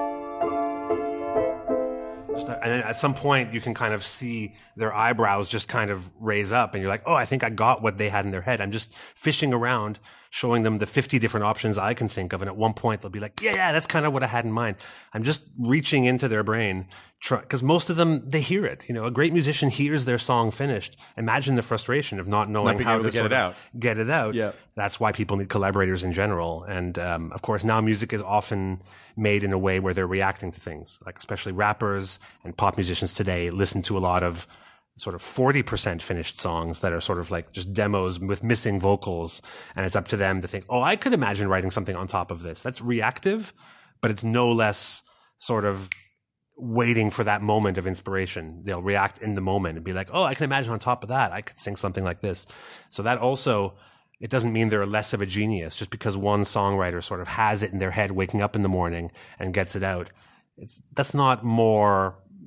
And then at some point, you can kind of see their eyebrows just kind of raise up, and you're like, oh, I think I got what they had in their head. I'm just fishing around, showing them the 50 different options I can think of. And at one point, they'll be like, yeah, that's kind of what I had in mind. I'm just reaching into their brain, because most of them, they hear it. You know, a great musician hears their song finished. Imagine the frustration of not knowing how to get it out. Yeah. That's why people need collaborators in general. And of course, now music is often made in a way where they're reacting to things, like especially rappers and pop musicians today listen to a lot of sort of 40% finished songs that are sort of like just demos with missing vocals. And it's up to them to think, oh, I could imagine writing something on top of this. That's reactive, but it's no less sort of waiting for that moment of inspiration. They'll react in the moment and be like, oh, I can imagine on top of that, I could sing something like this. So that also, it doesn't mean they're less of a genius just because one songwriter sort of has it in their head waking up in the morning and gets it out. That's not more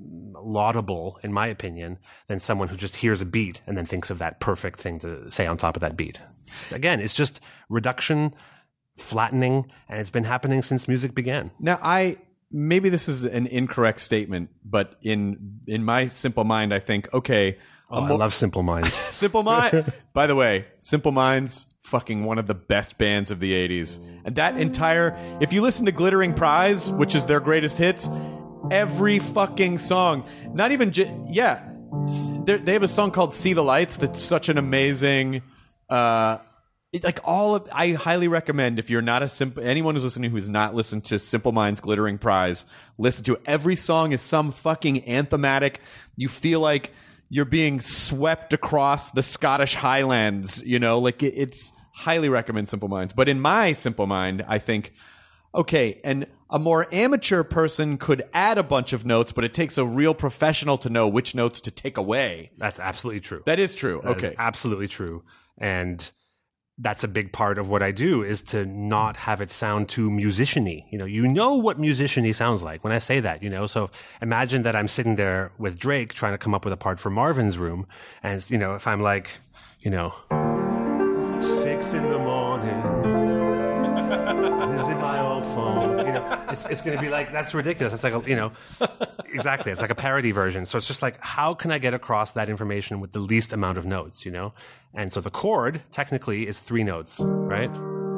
laudable, in my opinion, than someone who just hears a beat and then thinks of that perfect thing to say on top of that beat. Again, it's just reduction, flattening, and it's been happening since music began. Now, maybe this is an incorrect statement, but in my simple mind, I think, okay. I love Simple Minds. Simple Minds. By the way, Simple Minds, fucking one of the best bands of the 80s. And that entire, if you listen to Glittering Prize, which is their greatest hits, every fucking song, not even, they have a song called See the Lights that's such an amazing, I highly recommend if you're not anyone who's listening who's not listened to Simple Minds Glittering Prize, listen to it. Every song is some fucking anthematic. You feel like you're being swept across the Scottish Highlands, it's highly recommend Simple Minds. But in my simple mind, I think, okay, and a more amateur person could add a bunch of notes, but it takes a real professional to know which notes to take away. That's absolutely true. That is true. That is absolutely true. And that's a big part of what I do, is to not have it sound too musician-y. You know what musician-y sounds like when I say that, So imagine that I'm sitting there with Drake trying to come up with a part for Marvin's Room. And, if I'm like, 6 in the morning, using my old phone, it's going to be like, that's ridiculous. It's like, exactly. It's like a parody version. So it's just like, how can I get across that information with the least amount of notes, And so the chord technically is 3 notes, right?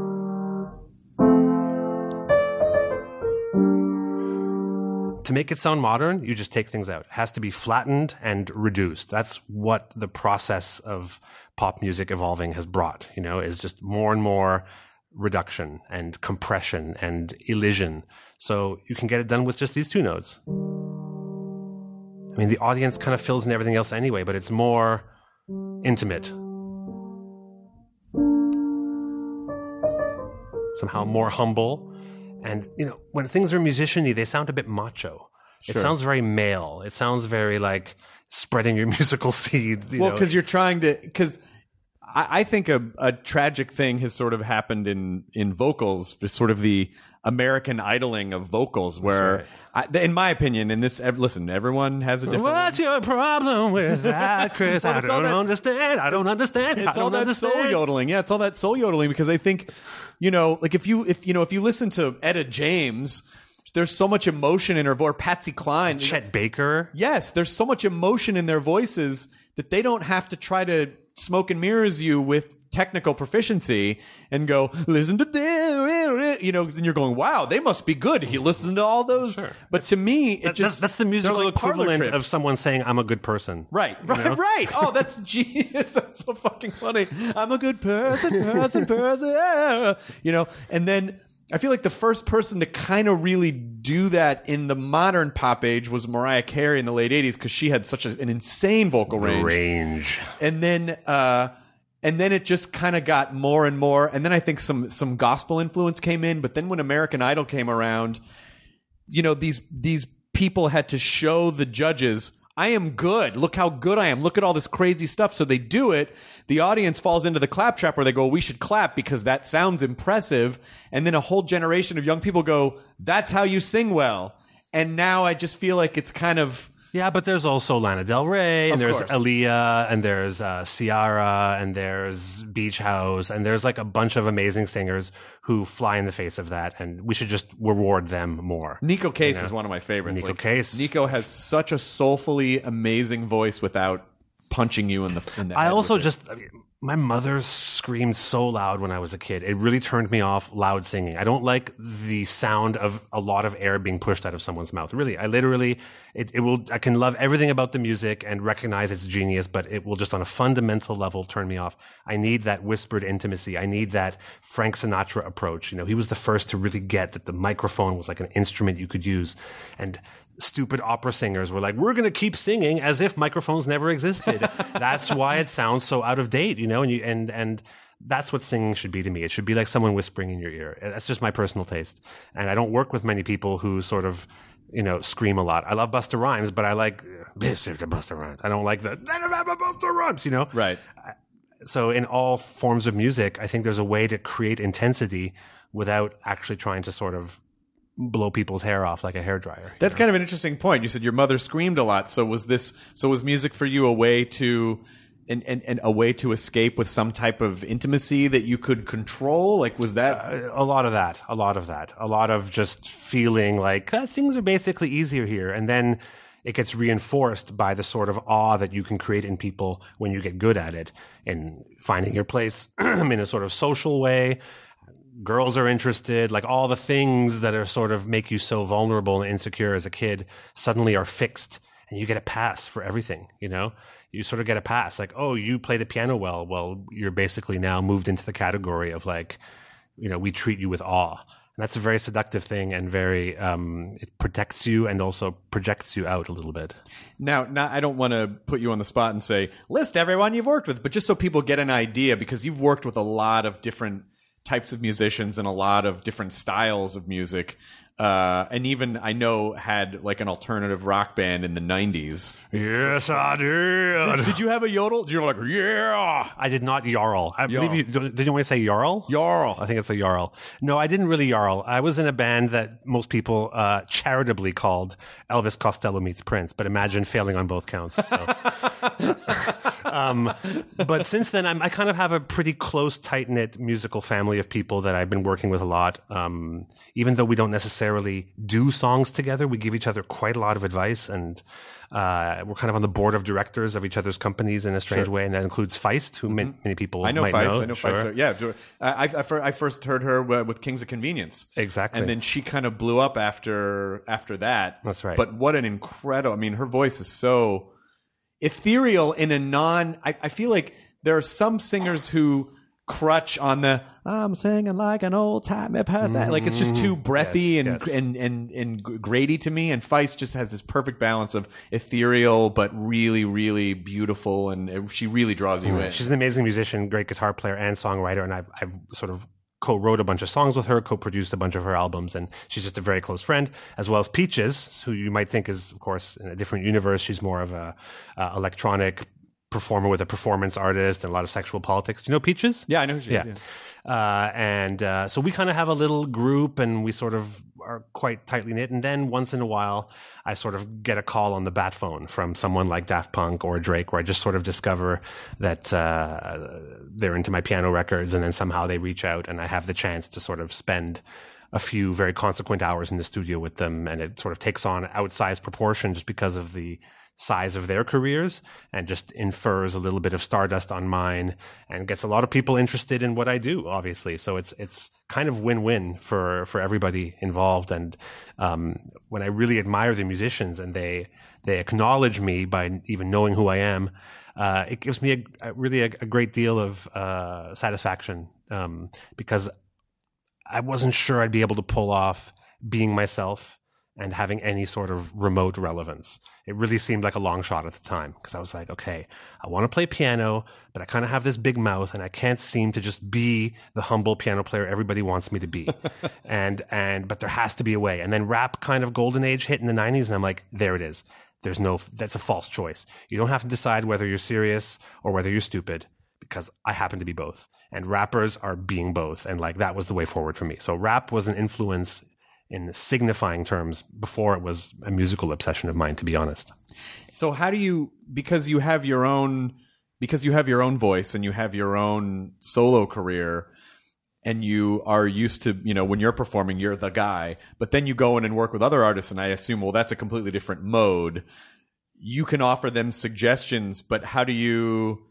To make it sound modern, you just take things out. It has to be flattened and reduced. That's what the process of pop music evolving has brought, is just more and more reduction and compression and elision. So you can get it done with just these 2 notes. I mean, the audience kind of fills in everything else anyway, but it's more intimate. Somehow more humble. And, when things are musician-y, they sound a bit macho. Sure. It sounds very male. It sounds very like spreading your musical seed. Because you're trying to, because I think a tragic thing has sort of happened in vocals, sort of the American idling of vocals, where, in my opinion, listen, everyone has a different. What's your problem with that, Chris? I don't understand. I don't understand. It's all that soul yodeling. Yeah, it's all that soul yodeling, because I think, like if you listen to Etta James, there's so much emotion in her voice. Patsy Cline, Chet Baker. Yes, there's so much emotion in their voices that they don't have to try to smoke and mirrors you with technical proficiency and go, listen to this, then you're going, wow, they must be good. He listens to all those. Sure. But to me, that's the musical equivalent of someone saying, I'm a good person. Right. Oh, that's genius. That's so fucking funny. I'm a good person. And then I feel like the first person to kind of really do that in the modern pop age was Mariah Carey in the late 80s, because she had such an insane vocal range. And then it just kind of got more and more. And then I think some gospel influence came in. But then when American Idol came around, these people had to show the judges, I am good. Look how good I am. Look at all this crazy stuff. So they do it. The audience falls into the clap trap where they go, we should clap because that sounds impressive. And then a whole generation of young people go, that's how you sing well. And now I just feel like it's kind of... Yeah, but there's also Lana Del Rey, and there's Aaliyah, and there's Ciara, and there's Beach House, and there's like a bunch of amazing singers who fly in the face of that, and we should just reward them more. Nico Case is one of my favorites. Case. Nico has such a soulfully amazing voice without punching you in the head. I also my mother screamed so loud when I was a kid. It really turned me off loud singing. I don't like the sound of a lot of air being pushed out of someone's mouth. Really, I can love everything about the music and recognize its genius, but it will just on a fundamental level turn me off. I need that whispered intimacy. I need that Frank Sinatra approach. He was the first to really get that the microphone was like an instrument you could use. And stupid opera singers were like, we're going to keep singing as if microphones never existed. That's why it sounds so out of date, and that's what singing should be to me. It should be like someone whispering in your ear. That's just my personal taste. And I don't work with many people who sort of, scream a lot. I love Busta Rhymes, but I like Busta Rhymes. I don't like the Busta Rhymes, Right. So in all forms of music, I think there's a way to create intensity without actually trying to sort of blow people's hair off like a hairdryer. That's kind of an interesting point. You said your mother screamed a lot. So was music for you a way to and a way to escape with some type of intimacy that you could control? Like, was that a lot of that? A lot of just feeling like things are basically easier here, and then it gets reinforced by the sort of awe that you can create in people when you get good at it and finding your place in a sort of social way. Girls are interested, like all the things that are sort of make you so vulnerable and insecure as a kid suddenly are fixed, and you get a pass for everything, you know? You sort of get a pass, like, oh, you play the piano well. Well, you're basically now moved into the category of like, you know, we treat you with awe. And that's a very seductive thing, and very it protects you and also projects you out a little bit. Now, I don't want to put you on the spot and say, list everyone you've worked with, but just so people get an idea, because you've worked with a lot of different types of musicians and a lot of different styles of music. And even, I know, had like an alternative rock band in the 90s. Yes, I did. Did you have a yodel? Did you like, yeah? I did not yarl. I believe you, did you want to say yarl? Yarl. I think it's a yarl. No, I didn't really yarl. I was in a band that most people charitably called Elvis Costello meets Prince, but imagine failing on both counts. So. But since then, I kind of have a pretty close, tight-knit musical family of people that I've been working with a lot. Even though we don't necessarily do songs together, we give each other quite a lot of advice, and we're kind of on the board of directors of each other's companies in a strange way, and that includes Feist, who many people might know. I know Feist. Yeah, I first heard her with Kings of Convenience. Exactly. And then she kind of blew up after that. That's right. But what an incredible... I mean, her voice is so ethereal in a I feel like there are some singers who crutch on the I'm singing like an old time like it's just too breathy and grady to me, and Feist just has this perfect balance of ethereal but really, really beautiful, and she really draws you in. She's an amazing musician, great guitar player and songwriter, and I've sort of co-wrote a bunch of songs with her, co-produced a bunch of her albums, and she's just a very close friend, as well as Peaches, who you might think is, of course, in a different universe. She's more of a electronic performer with a performance artist and a lot of sexual politics. Do you know Peaches? Yeah, I know who she is. Yeah. So we kind of have a little group, and we sort of are quite tightly knit. And then once in a while, I sort of get a call on the bat phone from someone like Daft Punk or Drake, where I just sort of discover that they're into my piano records, and then somehow they reach out, and I have the chance to sort of spend a few very consequent hours in the studio with them, and it sort of takes on outsized proportion just because of the size of their careers, and just infers a little bit of stardust on mine, and gets a lot of people interested in what I do, obviously. So it's kind of win-win for everybody involved. And when I really admire the musicians and they acknowledge me by even knowing who I am, it gives me a great deal of satisfaction, because I wasn't sure I'd be able to pull off being myself and having any sort of remote relevance. It really seemed like a long shot at the time, because I was like, okay, I want to play piano, but I kind of have this big mouth, and I can't seem to just be the humble piano player everybody wants me to be. But there has to be a way. And then rap kind of golden age hit in the 90s, and I'm like, there it is. That's a false choice. You don't have to decide whether you're serious or whether you're stupid, because I happen to be both. And rappers are being both. And like, that was the way forward for me. So rap was an influence in signifying terms before it was a musical obsession of mine, to be honest. So how do you, because you have your own voice and you have your own solo career, and you are used to, when you're performing, you're the guy, but then you go in and work with other artists, and I assume, well, that's a completely different mode. You can offer them suggestions, but how do you,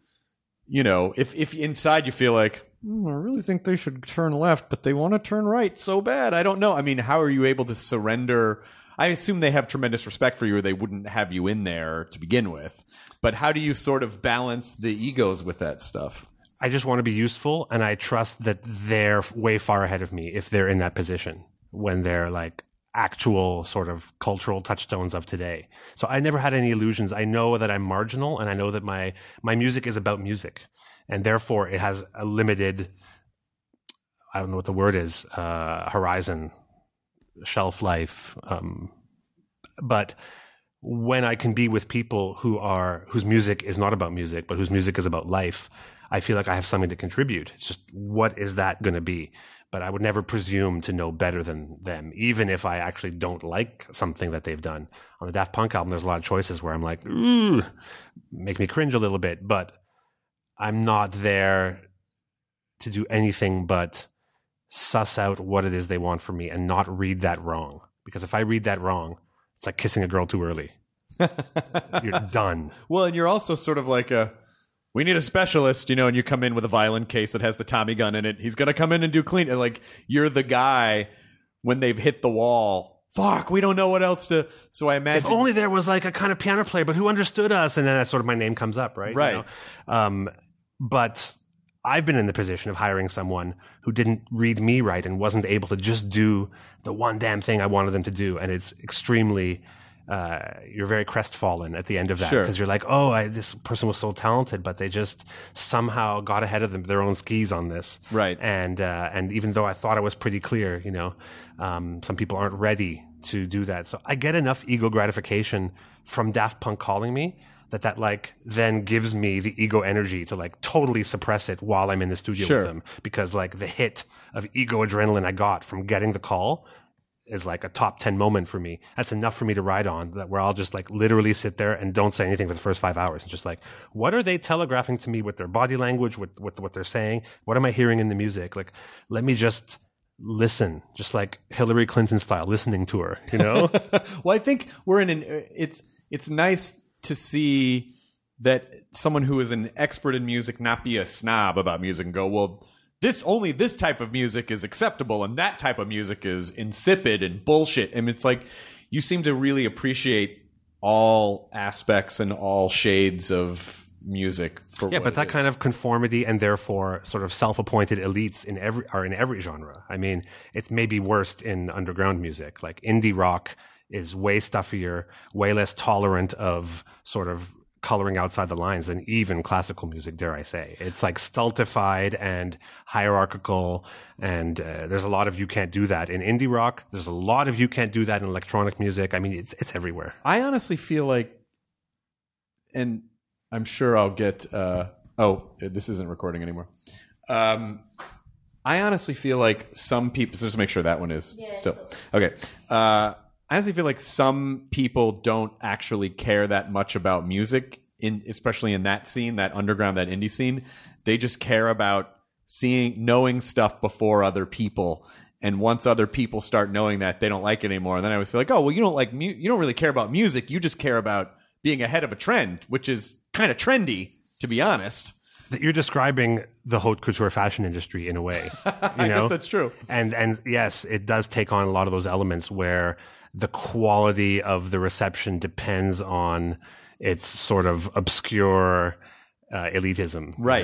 if inside you feel like, I really think they should turn left, but they want to turn right so bad. I don't know. I mean, how are you able to surrender? I assume they have tremendous respect for you, or they wouldn't have you in there to begin with. But how do you sort of balance the egos with that stuff? I just want to be useful, and I trust that they're way far ahead of me if they're in that position, when they're like actual sort of cultural touchstones of today. So I never had any illusions. I know that I'm marginal, and I know that my music is about music. And therefore, it has a limited, I don't know what the word is, horizon, shelf life. But when I can be with people whose music is not about music, but whose music is about life, I feel like I have something to contribute. It's just, what is that going to be? but I would never presume to know better than them, even if I actually don't like something that they've done. On the Daft Punk album, there's a lot of choices where I'm like, ooh, make me cringe a little bit, but I'm not there to do anything but suss out what it is they want from me and not read that wrong. Because if I read that wrong, it's like kissing a girl too early. You're done. Well, and you're also sort of like we need a specialist, and you come in with a violin case that has the Tommy gun in it. He's going to come in and do clean. And like, you're the guy when they've hit the wall. Fuck, we don't know what else to. So I imagine. If only there was like a kind of piano player, but who understood us? And then that sort of my name comes up, right? Right. But I've been in the position of hiring someone who didn't read me right and wasn't able to just do the one damn thing I wanted them to do. And it's extremely. You're very crestfallen at the end of that because you're like, this person was so talented, but they just somehow got ahead of their own skis on this. Right. And even though I thought I was pretty clear, some people aren't ready to do that. So I get enough ego gratification from Daft Punk calling me that like then gives me the ego energy to like totally suppress it while I'm in the studio with them, because like the hit of ego adrenaline I got from getting the call is like a top 10 moment for me. That's enough for me to ride on, that where I'll just like literally sit there and don't say anything for the first 5 hours. And just like, what are they telegraphing to me with their body language, with what they're saying? What am I hearing in the music? Like, let me just listen, just like Hillary Clinton style, listening to her, Well, I think we're it's nice to see that someone who is an expert in music not be a snob about music and go, well, this type of music is acceptable and that type of music is insipid and bullshit. And it's like you seem to really appreciate all aspects and all shades of music. But that kind of conformity and therefore sort of self-appointed elites are in every genre. I mean, it's maybe worst in underground music. Like indie rock is way stuffier, way less tolerant of sort of coloring outside the lines than even classical music, dare I say. It's like stultified and hierarchical, and there's a lot of you can't do that in indie rock. There's a lot of you can't do that in electronic music. I mean, it's everywhere. I honestly feel like, and I'm sure I'll get this isn't recording anymore. I honestly feel like some people, so just make sure that one is still. Okay. I honestly feel like some people don't actually care that much about music, especially in that scene, that underground, that indie scene. They just care about knowing stuff before other people. And once other people start knowing that, they don't like it anymore. And then I always feel like, well, you don't really care about music. You just care about being ahead of a trend, which is kind of trendy, to be honest. You're describing the haute couture fashion industry in a way. I guess that's true. And yes, it does take on a lot of those elements where the quality of the reception depends on its sort of obscure elitism. Right.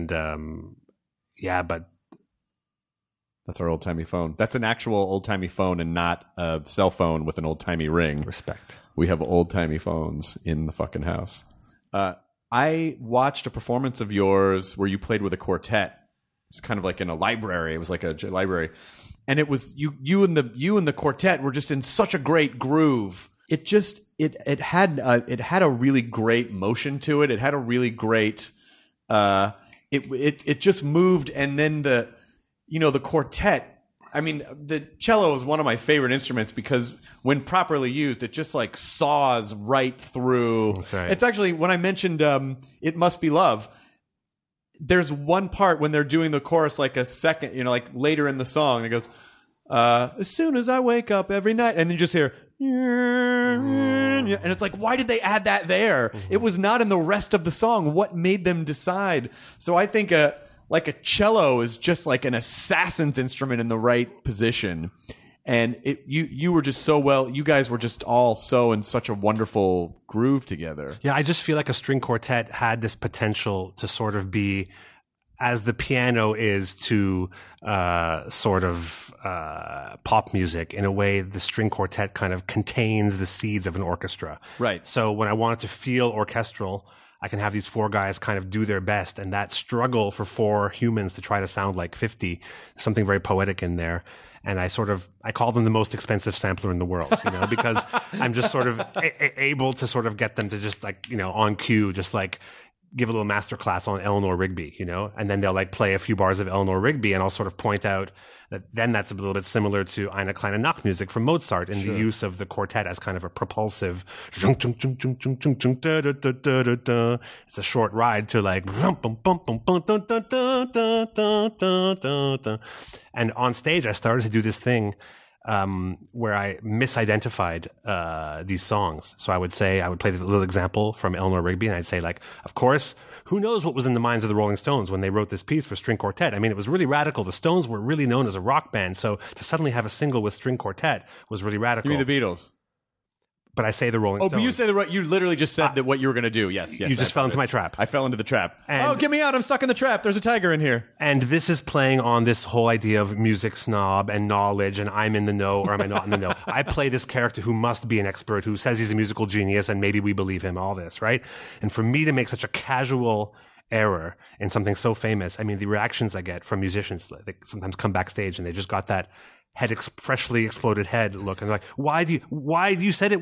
But that's our old-timey phone. That's an actual old-timey phone and not a cell phone with an old-timey ring. Respect. We have old-timey phones in the fucking house. I watched a performance of yours where you played with a quartet. It's kind of like in a library. It was like a library. And it was you and the quartet were just in such a great groove. It had a really great motion to it. It had a really great it just moved. And then the quartet, I mean, the cello is one of my favorite instruments because when properly used, it just like saws right through. That's right. It's actually, when I mentioned It Must Be Love, there's one part when they're doing the chorus like a second, like later in the song, it goes, as soon as I wake up every night, and then you just hear, and it's like, why did they add that there? Mm-hmm. It was not in the rest of the song. What made them decide? So I think like a cello is just like an assassin's instrument in the right position. And you were just so well, you guys were just all so in such a wonderful groove together. Yeah, I just feel like a string quartet had this potential to sort of be, as the piano is to sort of pop music, in a way the string quartet kind of contains the seeds of an orchestra. Right. So when I want it to feel orchestral, I can have these four guys kind of do their best, and that struggle for four humans to try to sound like 50, something very poetic in there. And I call them the most expensive sampler in the world, because I'm just sort of able to sort of get them to just like, on cue, just like give a little master class on Eleanor Rigby, you know, and then they'll like play a few bars of Eleanor Rigby, and I'll sort of point out that then that's a little bit similar to Eine kleine Nachtmusik from Mozart in the use of the quartet as kind of a propulsive. It's a short ride to like, and on stage I started to do this thing where I misidentified these songs. So I would play the little example from Eleanor Rigby, and I'd say, like, of course, who knows what was in the minds of the Rolling Stones when they wrote this piece for string quartet? I mean, it was really radical. The Stones were really known as a rock band, so to suddenly have a single with string quartet was really radical. You mean the Beatles? But I say the Rolling Stones. Oh, but you say you literally just said that what you were going to do. Yes. You just fell into my trap. I fell into the trap. And, get me out. I'm stuck in the trap. There's a tiger in here. And this is playing on this whole idea of music snob and knowledge, and I'm in the know or am I not in the know. I play this character who must be an expert, who says he's a musical genius, and maybe we believe him, all this, right? And for me to make such a casual error in something so famous, I mean, the reactions I get from musicians, they sometimes come backstage and they just got that freshly exploded head look, and they're like, why do you said it?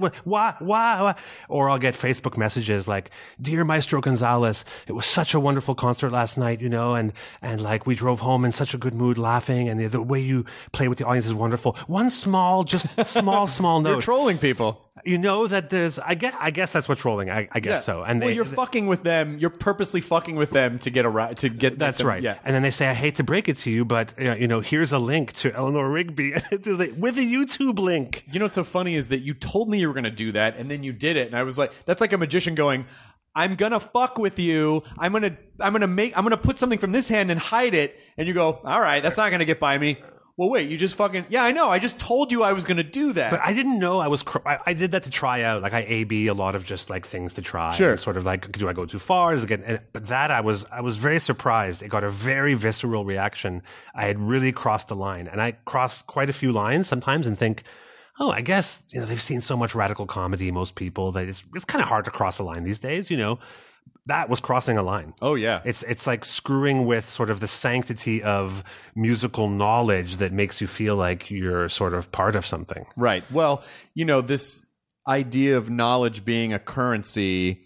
Why? Or I'll get Facebook messages like, "Dear Maestro Gonzalez, it was such a wonderful concert last night, you know, and like we drove home in such a good mood laughing, and the way you play with the audience is wonderful. One small note." You're trolling people. You know that there's, I guess that's what trolling. I guess so. And you're fucking with them. You're purposely fucking with them to get. That's them, right. Yeah. And then they say, "I hate to break it to you, but you know, here's a link to Eleanor Rigby with a YouTube link." You know what's so funny is that you told me you were going to do that, and then you did it, and I was like, "That's like a magician going, I'm gonna fuck with you. I'm gonna put something from this hand and hide it," and you go, "All right, that's not gonna get by me." Well, wait, you just fucking... Yeah, I know. I just told you I was going to do that. But I didn't know I did that to try out. Like, I A-B a lot of just, like, things to try. Sure. Sort of like, do I go too far? But that, I was very surprised. It got a very visceral reaction. I had really crossed the line. And I crossed quite a few lines sometimes and think, oh, I guess, you know, they've seen so much radical comedy, most people, that it's kind of hard to cross a line these days, you know. That was crossing a line. Oh, yeah. It's like screwing with sort of the sanctity of musical knowledge that makes you feel like you're sort of part of something. Right. Well, you know, this idea of knowledge being a currency,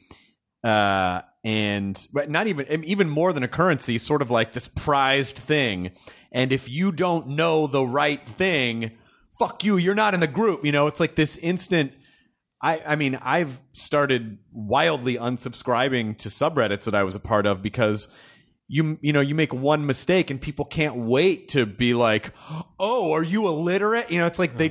and not even more than a currency, sort of like this prized thing. And if you don't know the right thing, fuck you, you're not in the group. You know, it's like this instant... I mean, I've started wildly unsubscribing to subreddits that I was a part of because you make one mistake and people can't wait to be like, "Oh, are you illiterate?" You know, it's like they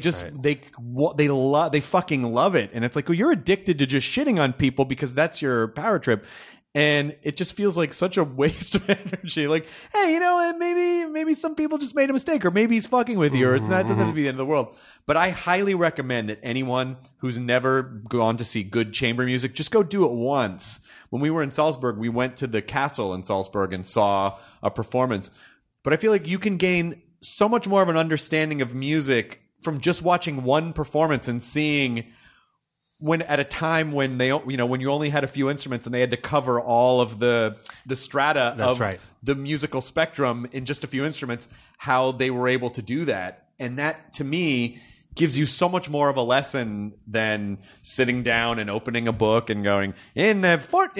fucking love it, and it's like, well, you're addicted to just shitting on people because that's your power trip. And it just feels like such a waste of energy. Like, hey, you know, maybe some people just made a mistake, or maybe he's fucking with you, or it doesn't have to be the end of the world. But I highly recommend that anyone who's never gone to see good chamber music, just go do it once. When we were in Salzburg, we went to the castle in Salzburg and saw a performance. But I feel like you can gain so much more of an understanding of music from just watching one performance and seeing... at a time when when you only had a few instruments and they had to cover all of the strata the musical spectrum in just a few instruments, how they were able to do that. And that, to me, gives you so much more of a lesson than sitting down and opening a book and going, in the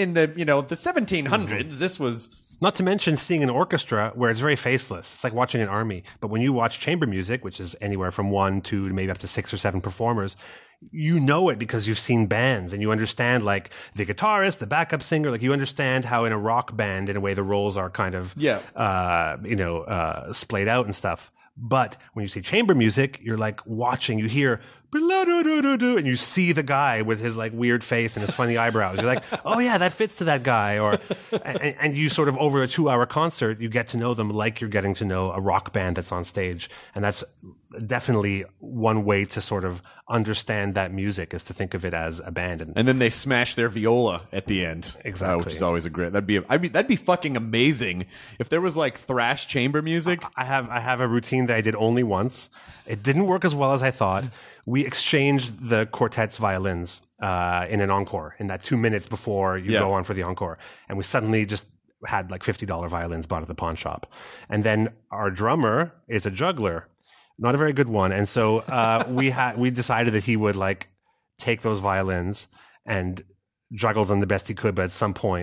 1700s, this was... Not to mention seeing an orchestra where it's very faceless. It's like watching an army. But when you watch chamber music, which is anywhere from 1, 2, maybe up to 6 or 7 performers, you know it because you've seen bands and you understand, like, the guitarist, the backup singer. Like, you understand how in a rock band, in a way, the roles are kind of, splayed out and stuff. But when you see chamber music, you're like watching, you hear, and you see the guy with his like weird face and his funny eyebrows. You're like, oh yeah, that fits to that guy. And you sort of, over a 2-hour concert, you get to know them like you're getting to know a rock band that's on stage. And that's definitely one way to sort of understand that music, is to think of it as a band. And then they smash their viola at the end. Exactly. Which is always a great, that'd be fucking amazing if there was like thrash chamber music. I have a routine that I did only once. It didn't work as well as I thought. We exchanged the quartet's violins in an encore, in that 2 minutes before you go on for the encore. And we suddenly just had like $50 violins bought at the pawn shop. And then our drummer is a juggler, not a very good one. And so we decided that he would like take those violins and juggle them the best he could, but at some point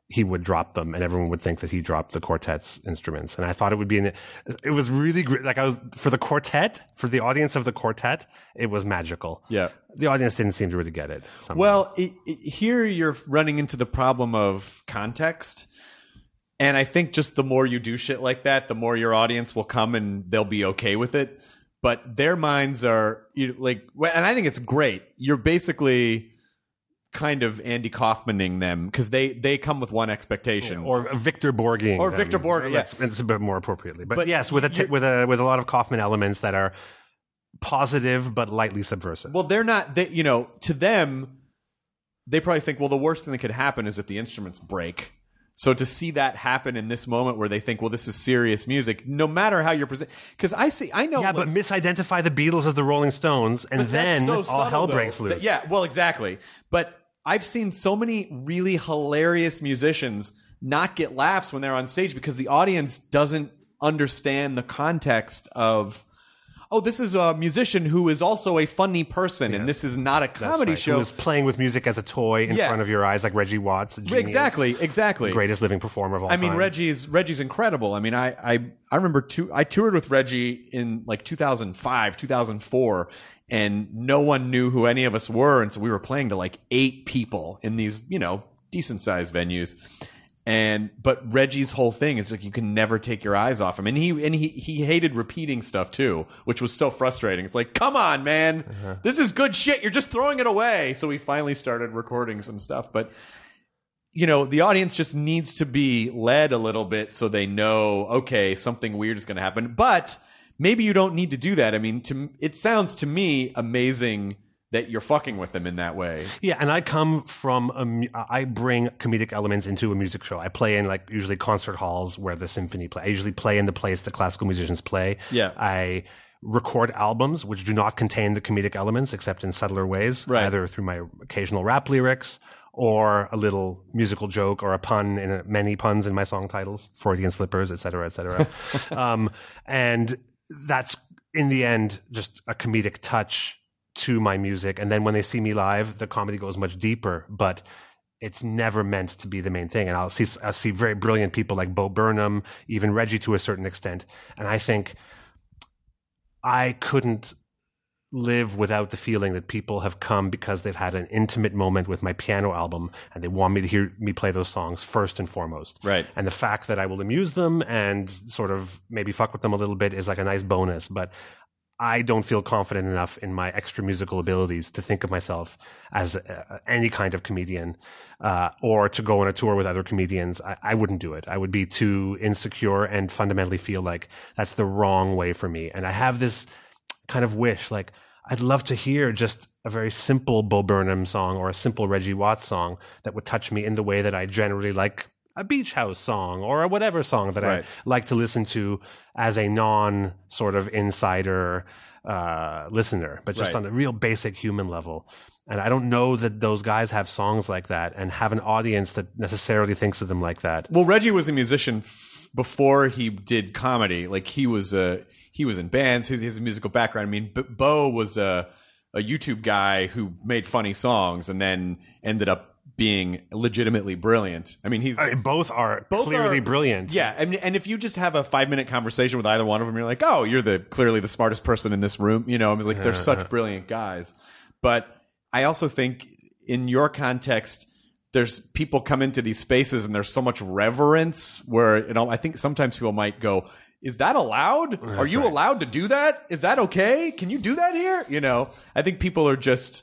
he would drop them and everyone would think that he dropped the quartet's instruments. And I thought it would be it was really great. Like for the quartet, for the audience of the quartet, it was magical. Yeah. The audience didn't seem to really get it. Somehow. Well, here you're running into the problem of context. And I think just the more you do shit like that, the more your audience will come and they'll be okay with it. But their minds are like, and I think it's great. You're basically kind of Andy Kaufmaning them because they come with one expectation, or Victor Borging, or Victor Borging. Yeah, it's a bit more appropriately, but yes, with a lot of Kaufman elements that are positive but lightly subversive. Well, they're not. To them, they probably think, well, the worst thing that could happen is if the instruments break. So to see that happen in this moment where they think, well, this is serious music, no matter how you're presenting, because I know. Yeah, but misidentify the Beatles as the Rolling Stones, and then all hell breaks loose. Yeah, well, exactly. But I've seen so many really hilarious musicians not get laughs when they're on stage because the audience doesn't understand the context of, oh, this is a musician who is also a funny person, and this is not a comedy show. Who is playing with music as a toy in front of your eyes, like Reggie Watts. Exactly. The greatest living performer of all time. I mean, Reggie's incredible. I mean, I remember I toured with Reggie in like 2005, 2004, and no one knew who any of us were, and so we were playing to like 8 people in these, decent sized venues. But Reggie's whole thing is like you can never take your eyes off him, and he hated repeating stuff too, which was so frustrating. It's like, come on, man, this is good shit. You're just throwing it away. So we finally started recording some stuff, but the audience just needs to be led a little bit so they know, okay, something weird is going to happen. But maybe you don't need to do that. I mean, it sounds to me amazing that you're fucking with them in that way. Yeah, and I come from I bring comedic elements into a music show. I play in like usually concert halls where the symphony play. I usually play in the place that classical musicians play. Yeah. I record albums which do not contain the comedic elements except in subtler ways, either through my occasional rap lyrics or a little musical joke or a pun many puns in my song titles, Freudian slippers, et cetera, et cetera. And that's in the end just a comedic touch to my music. And then when they see me live, the comedy goes much deeper, but it's never meant to be the main thing. And I'll see very brilliant people like Bo Burnham, even Reggie to a certain extent. And I think I couldn't live without the feeling that people have come because they've had an intimate moment with my piano album and they want me to hear me play those songs first and foremost. Right. And the fact that I will amuse them and sort of maybe fuck with them a little bit is like a nice bonus. But I don't feel confident enough in my extra musical abilities to think of myself as any kind of comedian, or to go on a tour with other comedians. I wouldn't do it. I would be too insecure and fundamentally feel like that's the wrong way for me. And I have this kind of wish, like, I'd love to hear just a very simple Bo Burnham song or a simple Reggie Watts song that would touch me in the way that I generally like a Beach House song or a whatever song that I like to listen to as a non sort of insider listener, but just on a real basic human level. And I don't know that those guys have songs like that and have an audience that necessarily thinks of them like that. Well, Reggie was a musician before he did comedy. Like he was in bands. He has a musical background. I mean, Bo was a YouTube guy who made funny songs and then ended up being legitimately brilliant. I mean, both are clearly brilliant. Yeah, and if you just have a 5-minute conversation with either one of them, you're like, oh, you're clearly the smartest person in this room. I was like, they're such brilliant guys. But I also think in your context, there's people come into these spaces and there's so much reverence where, I think sometimes people might go, is that allowed? Are you allowed to do that? Is that okay? Can you do that here? I think people are just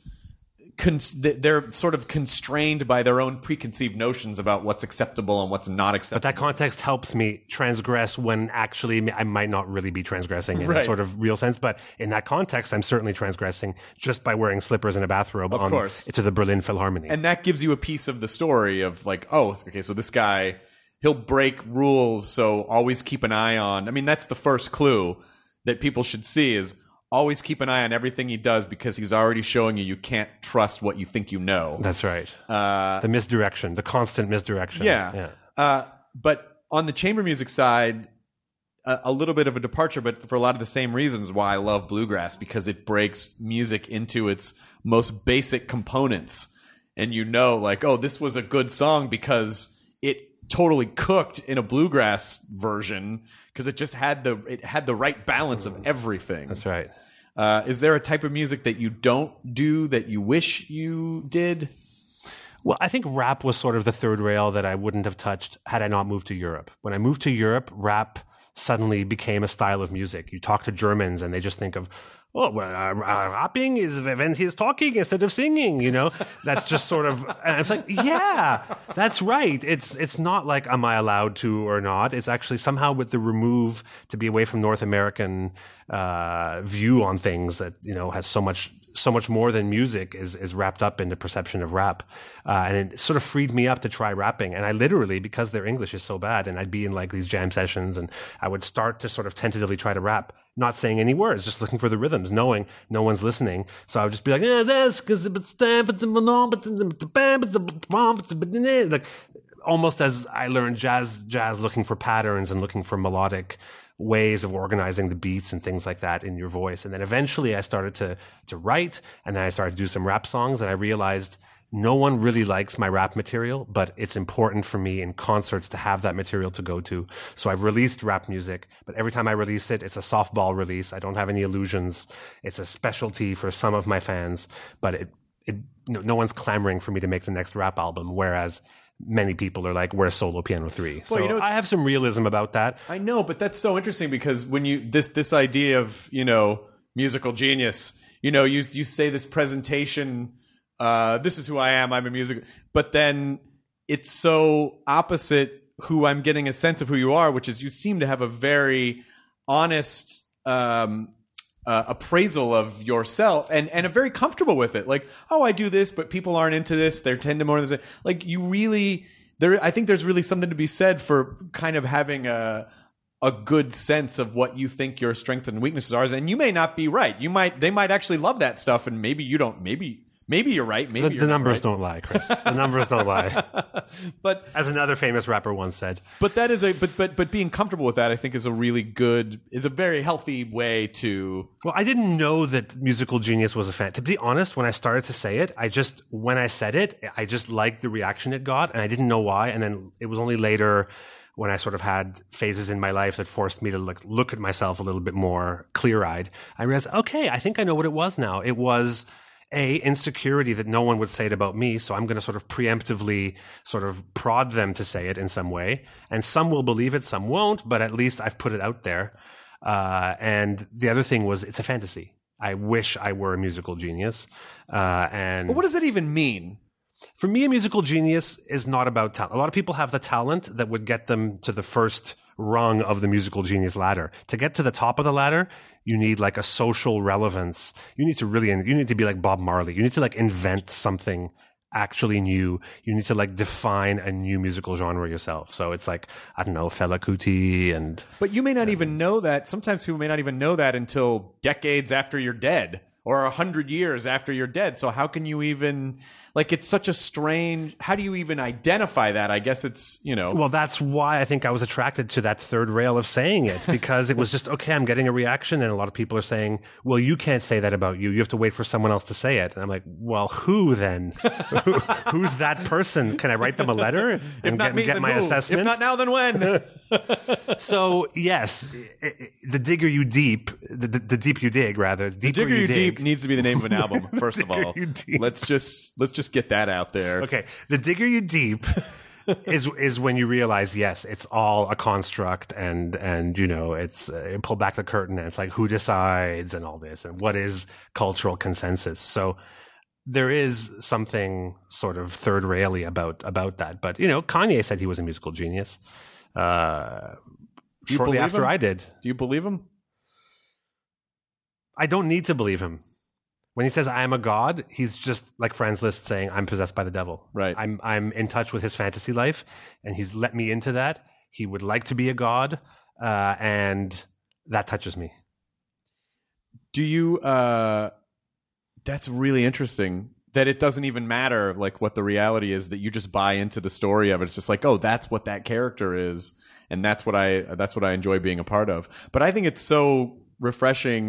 they're sort of constrained by their own preconceived notions about what's acceptable and what's not acceptable. But that context helps me transgress when actually I might not really be transgressing in a sort of real sense. But in that context, I'm certainly transgressing just by wearing slippers and a bathrobe to the Berlin Philharmonic. And that gives you a piece of the story of like, oh, okay, so this guy, he'll break rules, so always keep an eye on. I mean, that's the first clue that people should see is always keep an eye on everything he does because he's already showing you can't trust what you think you know. That's right. The misdirection, the constant misdirection. Yeah. But on the chamber music side, a little bit of a departure, but for a lot of the same reasons why I love bluegrass, because it breaks music into its most basic components. And like, oh, this was a good song because it totally cooked in a bluegrass version because it just had the right balance of everything. That's right. Is there a type of music that you don't do that you wish you did? Well, I think rap was sort of the third rail that I wouldn't have touched had I not moved to Europe. When I moved to Europe, rap suddenly became a style of music. You talk to Germans and they just think of, rapping is when he's talking instead of singing, That's just sort of, and it's like, yeah, that's right. It's not like, am I allowed to or not? It's actually somehow with the remove to be away from North American view on things that, has so much more than music is wrapped up in the perception of rap. And it sort of freed me up to try rapping. And I literally, because their English is so bad, and I'd be in like these jam sessions and I would start to sort of tentatively try to rap, not saying any words, just looking for the rhythms, knowing no one's listening. So I would just be like, like almost as I learned jazz looking for patterns and looking for melodic ways of organizing the beats and things like that in your voice. And then eventually I started to write, and then I started to do some rap songs, and I realized no one really likes my rap material, but it's important for me in concerts to have that material to go to. So I've released rap music, but every time I release it, it's a softball release. I don't have any illusions. It's a specialty for some of my fans, but no one's clamoring for me to make the next rap album, whereas many people are like, where's Solo Piano 3? Well, so I have some realism about that. I know, but that's so interesting because when you this idea of musical genius, you say this presentation, this is who I am, I'm a music, but then it's so opposite who I'm getting a sense of who you are, which is you seem to have a very honest appraisal of yourself and are very comfortable with it. Like, oh, I do this, but people aren't into this. They're tend to more than this. Like, you really I think there's really something to be said for kind of having a good sense of what you think your strengths and weaknesses are. And you may not be right. They might actually love that stuff, and maybe you don't. Maybe you're right. Maybe the numbers don't lie, Chris. The numbers don't lie. But as another famous rapper once said. But that is but being comfortable with that, I think, is a very healthy way to. Well, I didn't know that musical genius was a fan. To be honest, when I started to say it, when I said it, I just liked the reaction it got, and I didn't know why. And then it was only later when I sort of had phases in my life that forced me to look at myself a little bit more clear-eyed. I realized, okay, I think I know what it was now. It was insecurity that no one would say it about me, so I'm going to sort of preemptively sort of prod them to say it in some way. And some will believe it, some won't, but at least I've put it out there. And the other thing was, it's a fantasy. I wish I were a musical genius. But what does that even mean? For me, a musical genius is not about talent. A lot of people have the talent that would get them to the first rung of the musical genius ladder. To get to the top of the ladder, you need like a social relevance. You need to be like Bob Marley. You need to like invent something actually new. You need to like define a new musical genre yourself. So it's like, I don't know, Fela Kuti and... But you may not even know that. Sometimes people may not even know that until decades after you're dead or 100 years after you're dead. So how can you even... Like, it's such a strange... How do you even identify that? I guess it's, Well, that's why I think I was attracted to that third rail of saying it, because it was just, okay, I'm getting a reaction, and a lot of people are saying, well, you can't say that about you. You have to wait for someone else to say it. And I'm like, well, who then? Who's that person? Can I write them a letter and get my assessment? If not now, then when? So, yes, the digger you deep, the deep you dig, rather. The digger you deep needs to be the name of an album, first of all. Let's just get that out there. Okay. The digger you deep is when you realize, yes, it's all a construct and it's pull back the curtain and it's like, who decides and all this and what is cultural consensus. So there is something sort of third rail-y about that. But, Kanye said he was a musical genius shortly after I did. Do you believe him? I don't need to believe him. When he says I am a god, he's just like Franz Liszt saying I'm possessed by the devil. Right. I'm in touch with his fantasy life, and he's let me into that. He would like to be a god, and that touches me. Do you? That's really interesting. That it doesn't even matter like what the reality is. That you just buy into the story of it. It's just like, oh, that's what that character is, and that's what I enjoy being a part of. But I think it's so refreshing.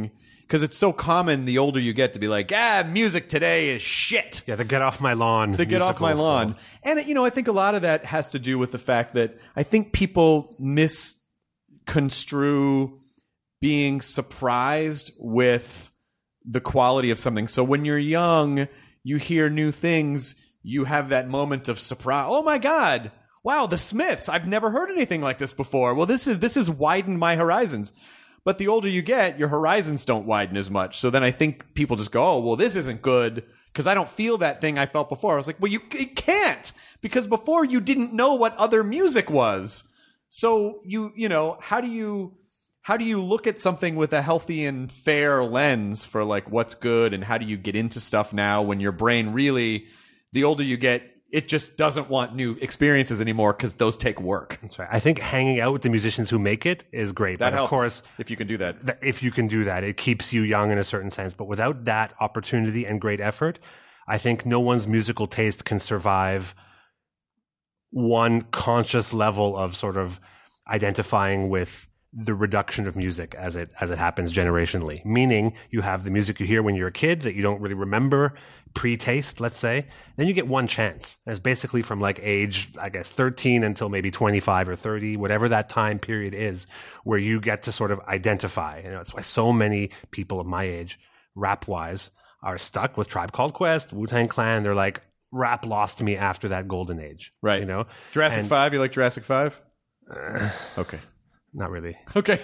because it's so common the older you get to be like, music today is shit. Yeah, the get off my lawn. The get off my lawn. And, I think a lot of that has to do with the fact that I think people misconstrue being surprised with the quality of something. So when you're young, you hear new things, you have that moment of surprise. Oh my God. Wow, the Smiths. I've never heard anything like this before. Well, this has widened my horizons. But the older you get, your horizons don't widen as much. So then I think people just go, oh, well, this isn't good because I don't feel that thing I felt before. I was like, well, you can't, because before you didn't know what other music was. So how do you look at something with a healthy and fair lens for like what's good, and how do you get into stuff now when your brain really, the older you get, it just doesn't want new experiences anymore because those take work. That's right. I think hanging out with the musicians who make it is great. That but helps, of course, if you can do that. If you can do that, it keeps you young in a certain sense. But without that opportunity and great effort, I think no one's musical taste can survive one conscious level of sort of identifying with the reduction of music as it happens generationally. Meaning you have the music you hear when you're a kid that you don't really remember, pre-taste, let's say. Then you get one chance. And it's basically from like age, I guess, 13 until maybe 25 or 30, whatever that time period is, where you get to sort of identify. It's why so many people of my age, rap-wise, are stuck with Tribe Called Quest, Wu-Tang Clan. They're like, rap lost me after that golden age. Right. Jurassic 5, you like Jurassic 5? Okay. Not really. Okay.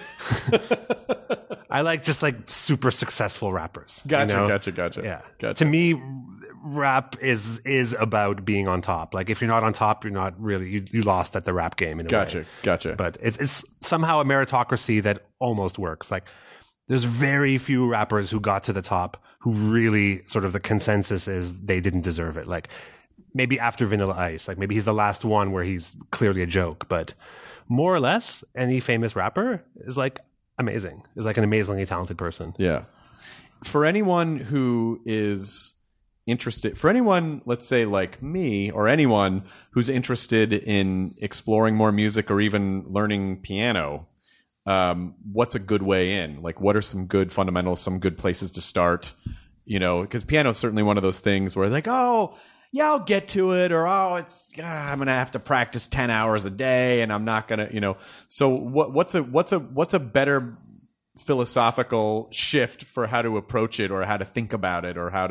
I like just like super successful rappers. Gotcha. Yeah. Gotcha. To me, rap is about being on top. Like if you're not on top, you're not really, you lost at the rap game in a way. Gotcha. But it's somehow a meritocracy that almost works. Like there's very few rappers who got to the top who really sort of the consensus is they didn't deserve it. Like maybe after Vanilla Ice, like maybe he's the last one where he's clearly a joke, but more or less, any famous rapper is like amazing. Is like an amazingly talented person. Yeah. For anyone who is interested, for anyone, let's say like me, or anyone who's interested in exploring more music or even learning piano, what's a good way in? Like, what are some good fundamentals, some good places to start? Because piano is certainly one of those things where like, oh, yeah, I'll get to it, or I'm going to have to practice 10 hours a day and I'm not going to, So what's a better philosophical shift for how to approach it, or how to think about it, or how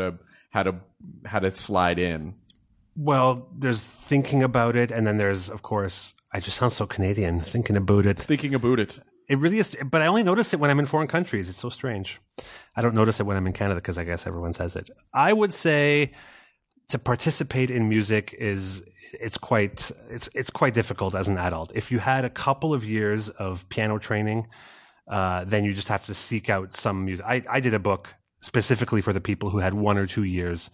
to slide in? Well, there's thinking about it, and then there's, of course, I just sound so Canadian, thinking about it. It really is, but I only notice it when I'm in foreign countries. It's so strange. I don't notice it when I'm in Canada because I guess everyone says it. I would say to participate in music it's quite difficult as an adult. If you had a couple of years of piano training, then you just have to seek out some music. I did a book specifically for the people who had 1 or 2 years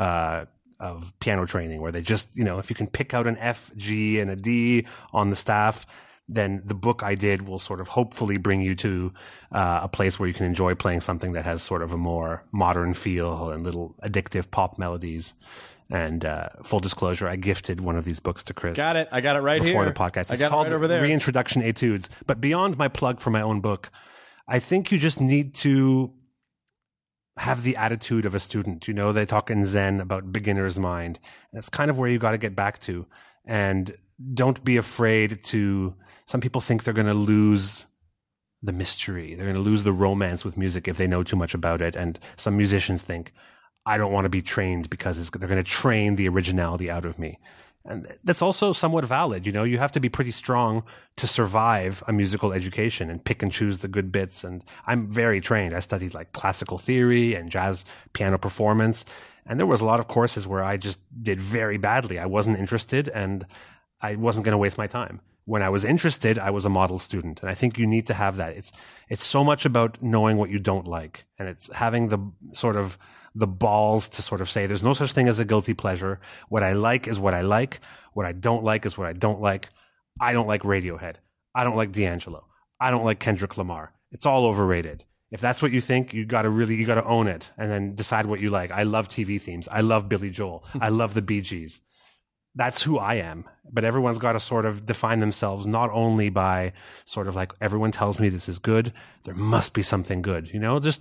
of piano training, where they just, if you can pick out an F, G, and a D on the staff, then the book I did will sort of hopefully bring you to a place where you can enjoy playing something that has sort of a more modern feel and little addictive pop melodies. And full disclosure, I gifted one of these books to Chris. Got it. I got it right before here. The podcast. It's I got called it right over there. Reintroduction Etudes. But beyond my plug for my own book, I think you just need to have the attitude of a student. They talk in Zen about beginner's mind. That's kind of where you got to get back to. And don't be afraid to... Some people think they're going to lose the mystery. They're going to lose the romance with music if they know too much about it. And some musicians think, I don't want to be trained because they're going to train the originality out of me. And that's also somewhat valid. You have to be pretty strong to survive a musical education and pick and choose the good bits. And I'm very trained. I studied like classical theory and jazz piano performance. And there was a lot of courses where I just did very badly. I wasn't interested and I wasn't going to waste my time. When I was interested, I was a model student. And I think you need to have that. It's so much about knowing what you don't like. And it's having the balls to sort of say, there's no such thing as a guilty pleasure. What I like is what I like. What I don't like is what I don't like. I don't like Radiohead. I don't like D'Angelo. I don't like Kendrick Lamar. It's all overrated. If that's what you think, you got to own it and then decide what you like. I love TV themes. I love Billy Joel. I love the Bee Gees. That's who I am. But everyone's got to sort of define themselves not only by sort of like, everyone tells me this is good. There must be something good, just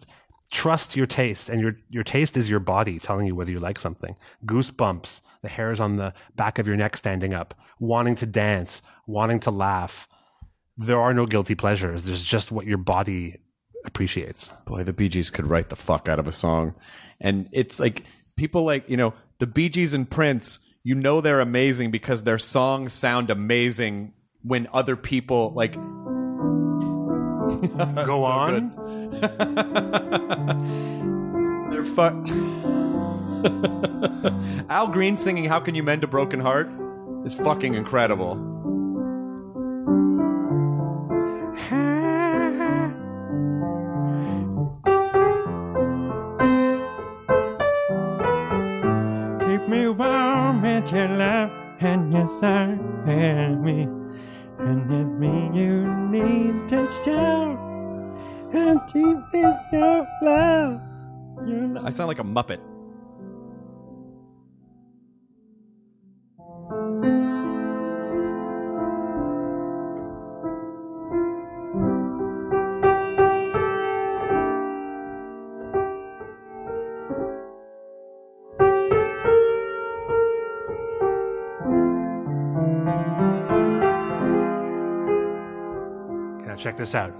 trust your taste, and your taste is your body telling you whether you like something. Goosebumps, the hairs on the back of your neck standing up, wanting to dance, wanting to laugh. There are no guilty pleasures. There's just what your body appreciates. Boy, the Bee Gees could write the fuck out of a song. And it's like people like, the Bee Gees and Prince, they're amazing because their songs sound amazing when other people like go on. They're Al Green singing "How Can You Mend a Broken Heart" is fucking incredible. Keep me warm with your love and your side and me. And it's me you need to show. How deep is your love? I sound like a Muppet. Check this out.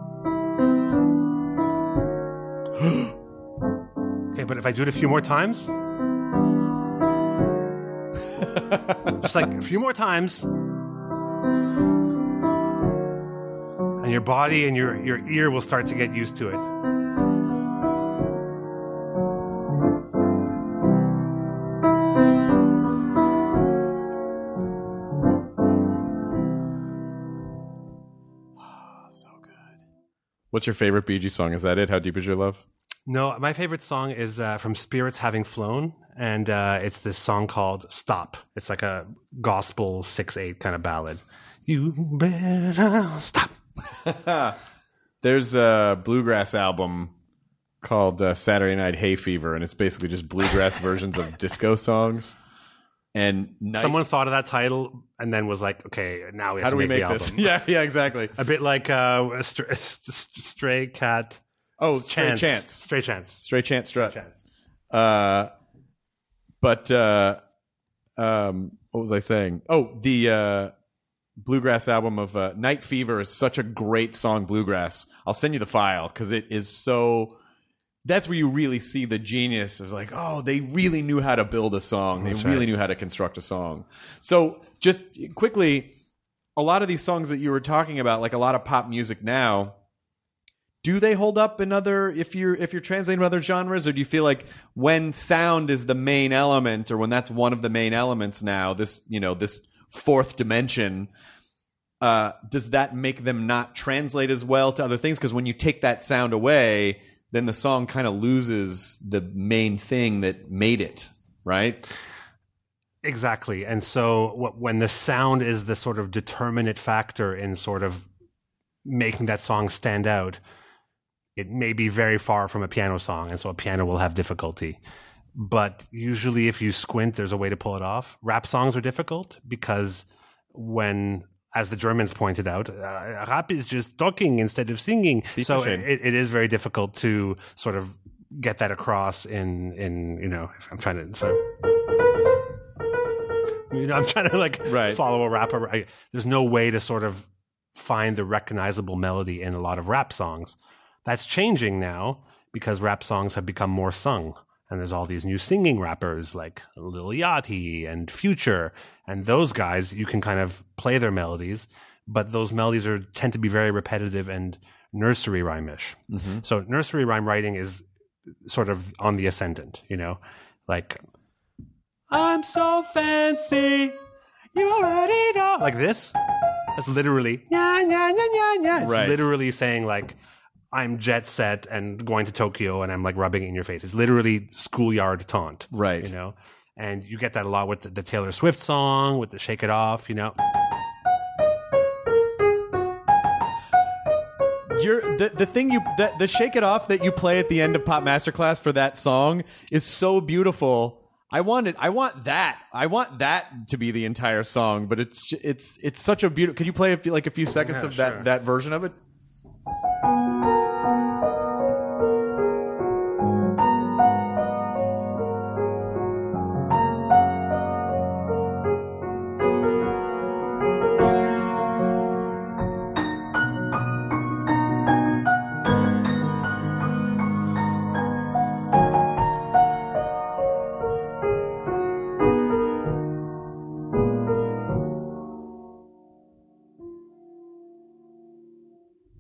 Okay, but if I do it a few more times, just like a few more times, and your body and your ear will start to get used to it. What's your favorite Bee Gees song? Is that it? How Deep Is Your Love? No, my favorite song is from Spirits Having Flown, and it's this song called Stop. It's like a gospel 6/8 kind of ballad. You better stop. There's a bluegrass album called Saturday Night Hay Fever, and it's basically just bluegrass versions of disco songs. And someone thought of that title and then was like, okay, now we have to make the this? album. Yeah, exactly. A bit like Stray Cat. Oh, Stray Chance. Stray Chance. Stray Chance Strut. Stray Chance. What was I saying? Oh, the bluegrass album of Night Fever is such a great song, bluegrass. I'll send you the file because it is so... That's where you really see the genius of like, oh, they really knew how to build a song. They really knew how to construct a song. So just quickly, a lot of these songs that you were talking about, like a lot of pop music now, do they hold up in other, if you're translating other genres, or do you feel like when sound is the main element, or when that's one of the main elements now, this fourth dimension, does that make them not translate as well to other things? Because when you take that sound away, then the song kind of loses the main thing that made it, right? Exactly. And so when the sound is the sort of determinate factor in sort of making that song stand out, it may be very far from a piano song, and so a piano will have difficulty. But usually if you squint, there's a way to pull it off. Rap songs are difficult because when... as the Germans pointed out, rap is just talking instead of singing. So it is very difficult to sort of get that across in if I'm trying to I'm trying to like follow a rapper. There's no way to sort of find the recognizable melody in a lot of rap songs. That's changing now because rap songs have become more sung. And there's all these new singing rappers like Lil Yachty and Future. And those guys, you can kind of play their melodies, but those melodies tend to be very repetitive and nursery rhyme-ish. Mm-hmm. So nursery rhyme writing is sort of on the ascendant, like, I'm so fancy, you already know. Like this. That's literally, It's literally saying like, I'm jet set and going to Tokyo and I'm like rubbing it in your face. It's literally schoolyard taunt. Right. And you get that a lot with the Taylor Swift song, with the Shake It Off, The Shake It Off that you play at the end of Pop Masterclass for that song is so beautiful. I want that. I want that to be the entire song, but it's such a beautiful. Could you play a few seconds of that version of it?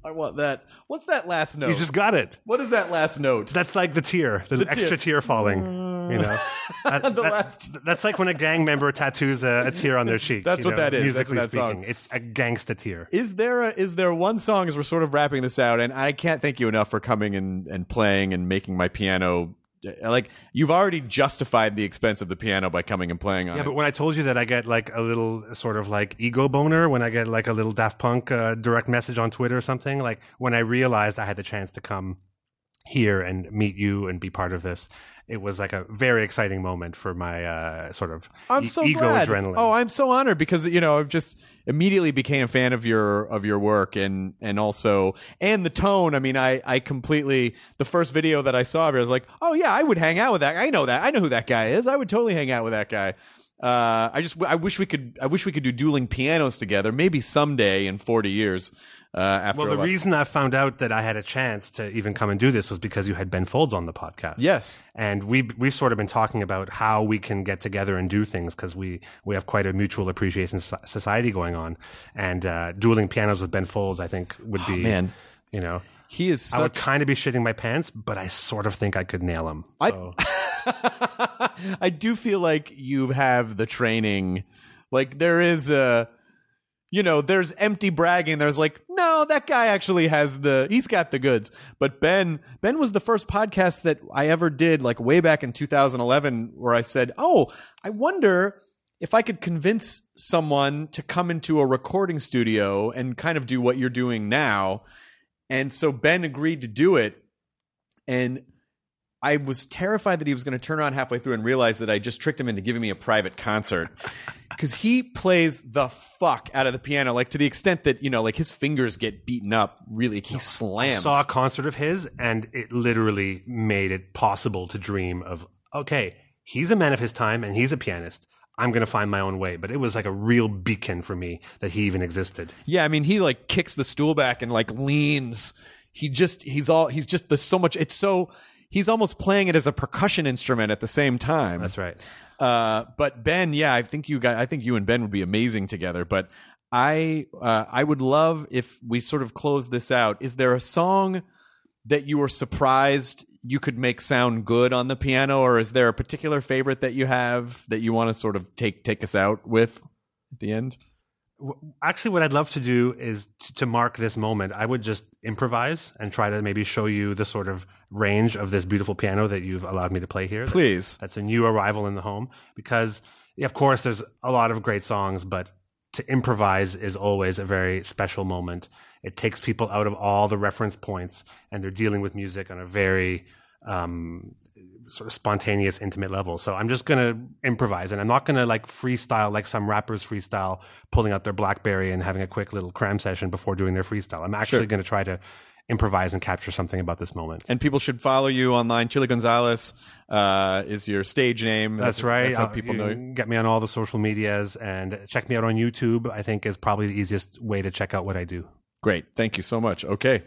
I want that. What's that last note? You just got it. What is that last note? That's like the tear, the extra tear falling. You know, that's like when a gang member tattoos a tear on their cheek. That's what that is. Musically That's that speaking, it's a gangsta tear. Is there one song as we're sort of wrapping this out, and I can't thank you enough for coming and playing and making my piano. Like, you've already justified the expense of the piano by coming and playing on it. Yeah, but when I told you that I get like a little sort of like ego boner when I get like a little Daft Punk direct message on Twitter or something, like when I realized I had the chance to come here and meet you and be part of this, it was like a very exciting moment for my sort of ego adrenaline. Oh, I'm so honored because, you know, I've just immediately became a fan of your work and also the tone. I mean, I completely, the first video that I saw of it, I was like, oh yeah, I would hang out with that. I know who that guy is. I would totally hang out with that guy. I wish we could do dueling pianos together. Maybe someday in 40 years. After the reason I found out that I had a chance to even come and do this was because you had Ben Folds on the podcast. Yes. And we've sort of been talking about how we can get together and do things because we have quite a mutual appreciation society going on. And dueling pianos with Ben Folds, I think, would be, you know. He is I would kind of be shitting my pants, but I sort of think I could nail him. So. I do feel like you have the training. Like, there is there's empty bragging. There's like, no, that guy actually he's got the goods. But Ben was the first podcast that I ever did, like way back in 2011, where I said, oh, I wonder if I could convince someone to come into a recording studio and kind of do what you're doing now. And so Ben agreed to do it. And I was terrified that he was going to turn around halfway through and realize that I just tricked him into giving me a private concert. Because he plays the fuck out of the piano, like to the extent that, you know, like his fingers get beaten up. Really, he slams. I saw a concert of his, and it literally made it possible to dream of, okay, he's a man of his time, and he's a pianist. I'm going to find my own way. But it was like a real beacon for me that he even existed. Yeah, I mean, he like kicks the stool back and like leans. He's almost playing it as a percussion instrument at the same time. That's right. But Ben, yeah, I think you and Ben would be amazing together. But I would love if we sort of close this out. Is there a song that you were surprised you could make sound good on the piano, or is there a particular favorite that you have that you want to sort of take us out with at the end? Actually, what I'd love to do is to mark this moment, I would just improvise and try to maybe show you the sort of range of this beautiful piano that you've allowed me to play here. Please. That's a new arrival in the home because, of course, there's a lot of great songs, but to improvise is always a very special moment. It takes people out of all the reference points and they're dealing with music on a very sort of spontaneous, intimate level. So I'm just going to improvise, and I'm not going to like freestyle like some rappers freestyle, pulling out their BlackBerry and having a quick little cram session before doing their freestyle. I'm actually going to try to improvise and capture something about this moment. And people should follow you online. Chili Gonzalez is your stage name. That's right. That's how people know you. Get me on all the social medias and check me out on YouTube. I think is probably the easiest way to check out what I do. Great. Thank you so much. Okay.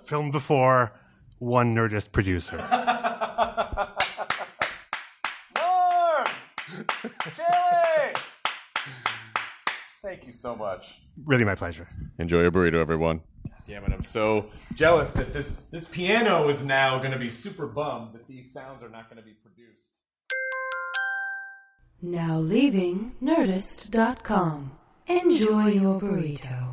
Filmed before, one Nerdist producer. Norm! Chili! Thank you so much. Really my pleasure. Enjoy your burrito, everyone. Damn it, I'm so jealous that this piano is now going to be super bummed that these sounds are not going to be produced. Now leaving Nerdist.com. Enjoy your burrito.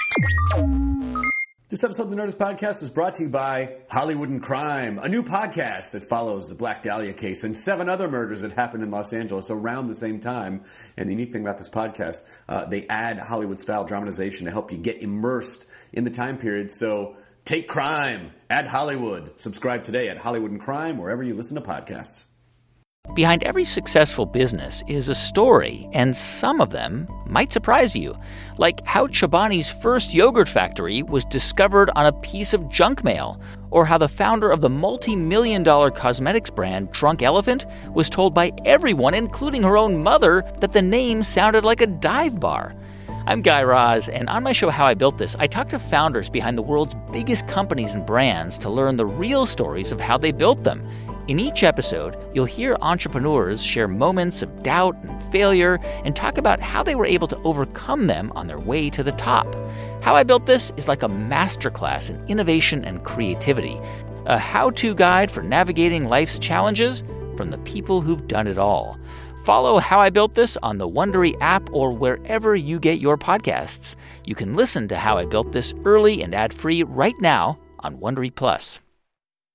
This episode of the Nerdist Podcast is brought to you by Hollywood and Crime, a new podcast that follows the Black Dahlia case and 7 other murders that happened in Los Angeles around the same time. And the unique thing about this podcast, they add Hollywood-style dramatization to help you get immersed in the time period. So take crime, add Hollywood. Subscribe today at Hollywood and Crime, wherever you listen to podcasts. Behind every successful business is a story, and some of them might surprise you. Like how Chobani's first yogurt factory was discovered on a piece of junk mail, or how the founder of the multi-million-dollar cosmetics brand Drunk Elephant was told by everyone, including her own mother, that the name sounded like a dive bar. I'm Guy Raz, and on my show How I Built This, I talk to founders behind the world's biggest companies and brands to learn the real stories of how they built them. In each episode, you'll hear entrepreneurs share moments of doubt and failure and talk about how they were able to overcome them on their way to the top. How I Built This is like a masterclass in innovation and creativity, a how-to guide for navigating life's challenges from the people who've done it all. Follow How I Built This on the Wondery app or wherever you get your podcasts. You can listen to How I Built This early and ad-free right now on Wondery Plus.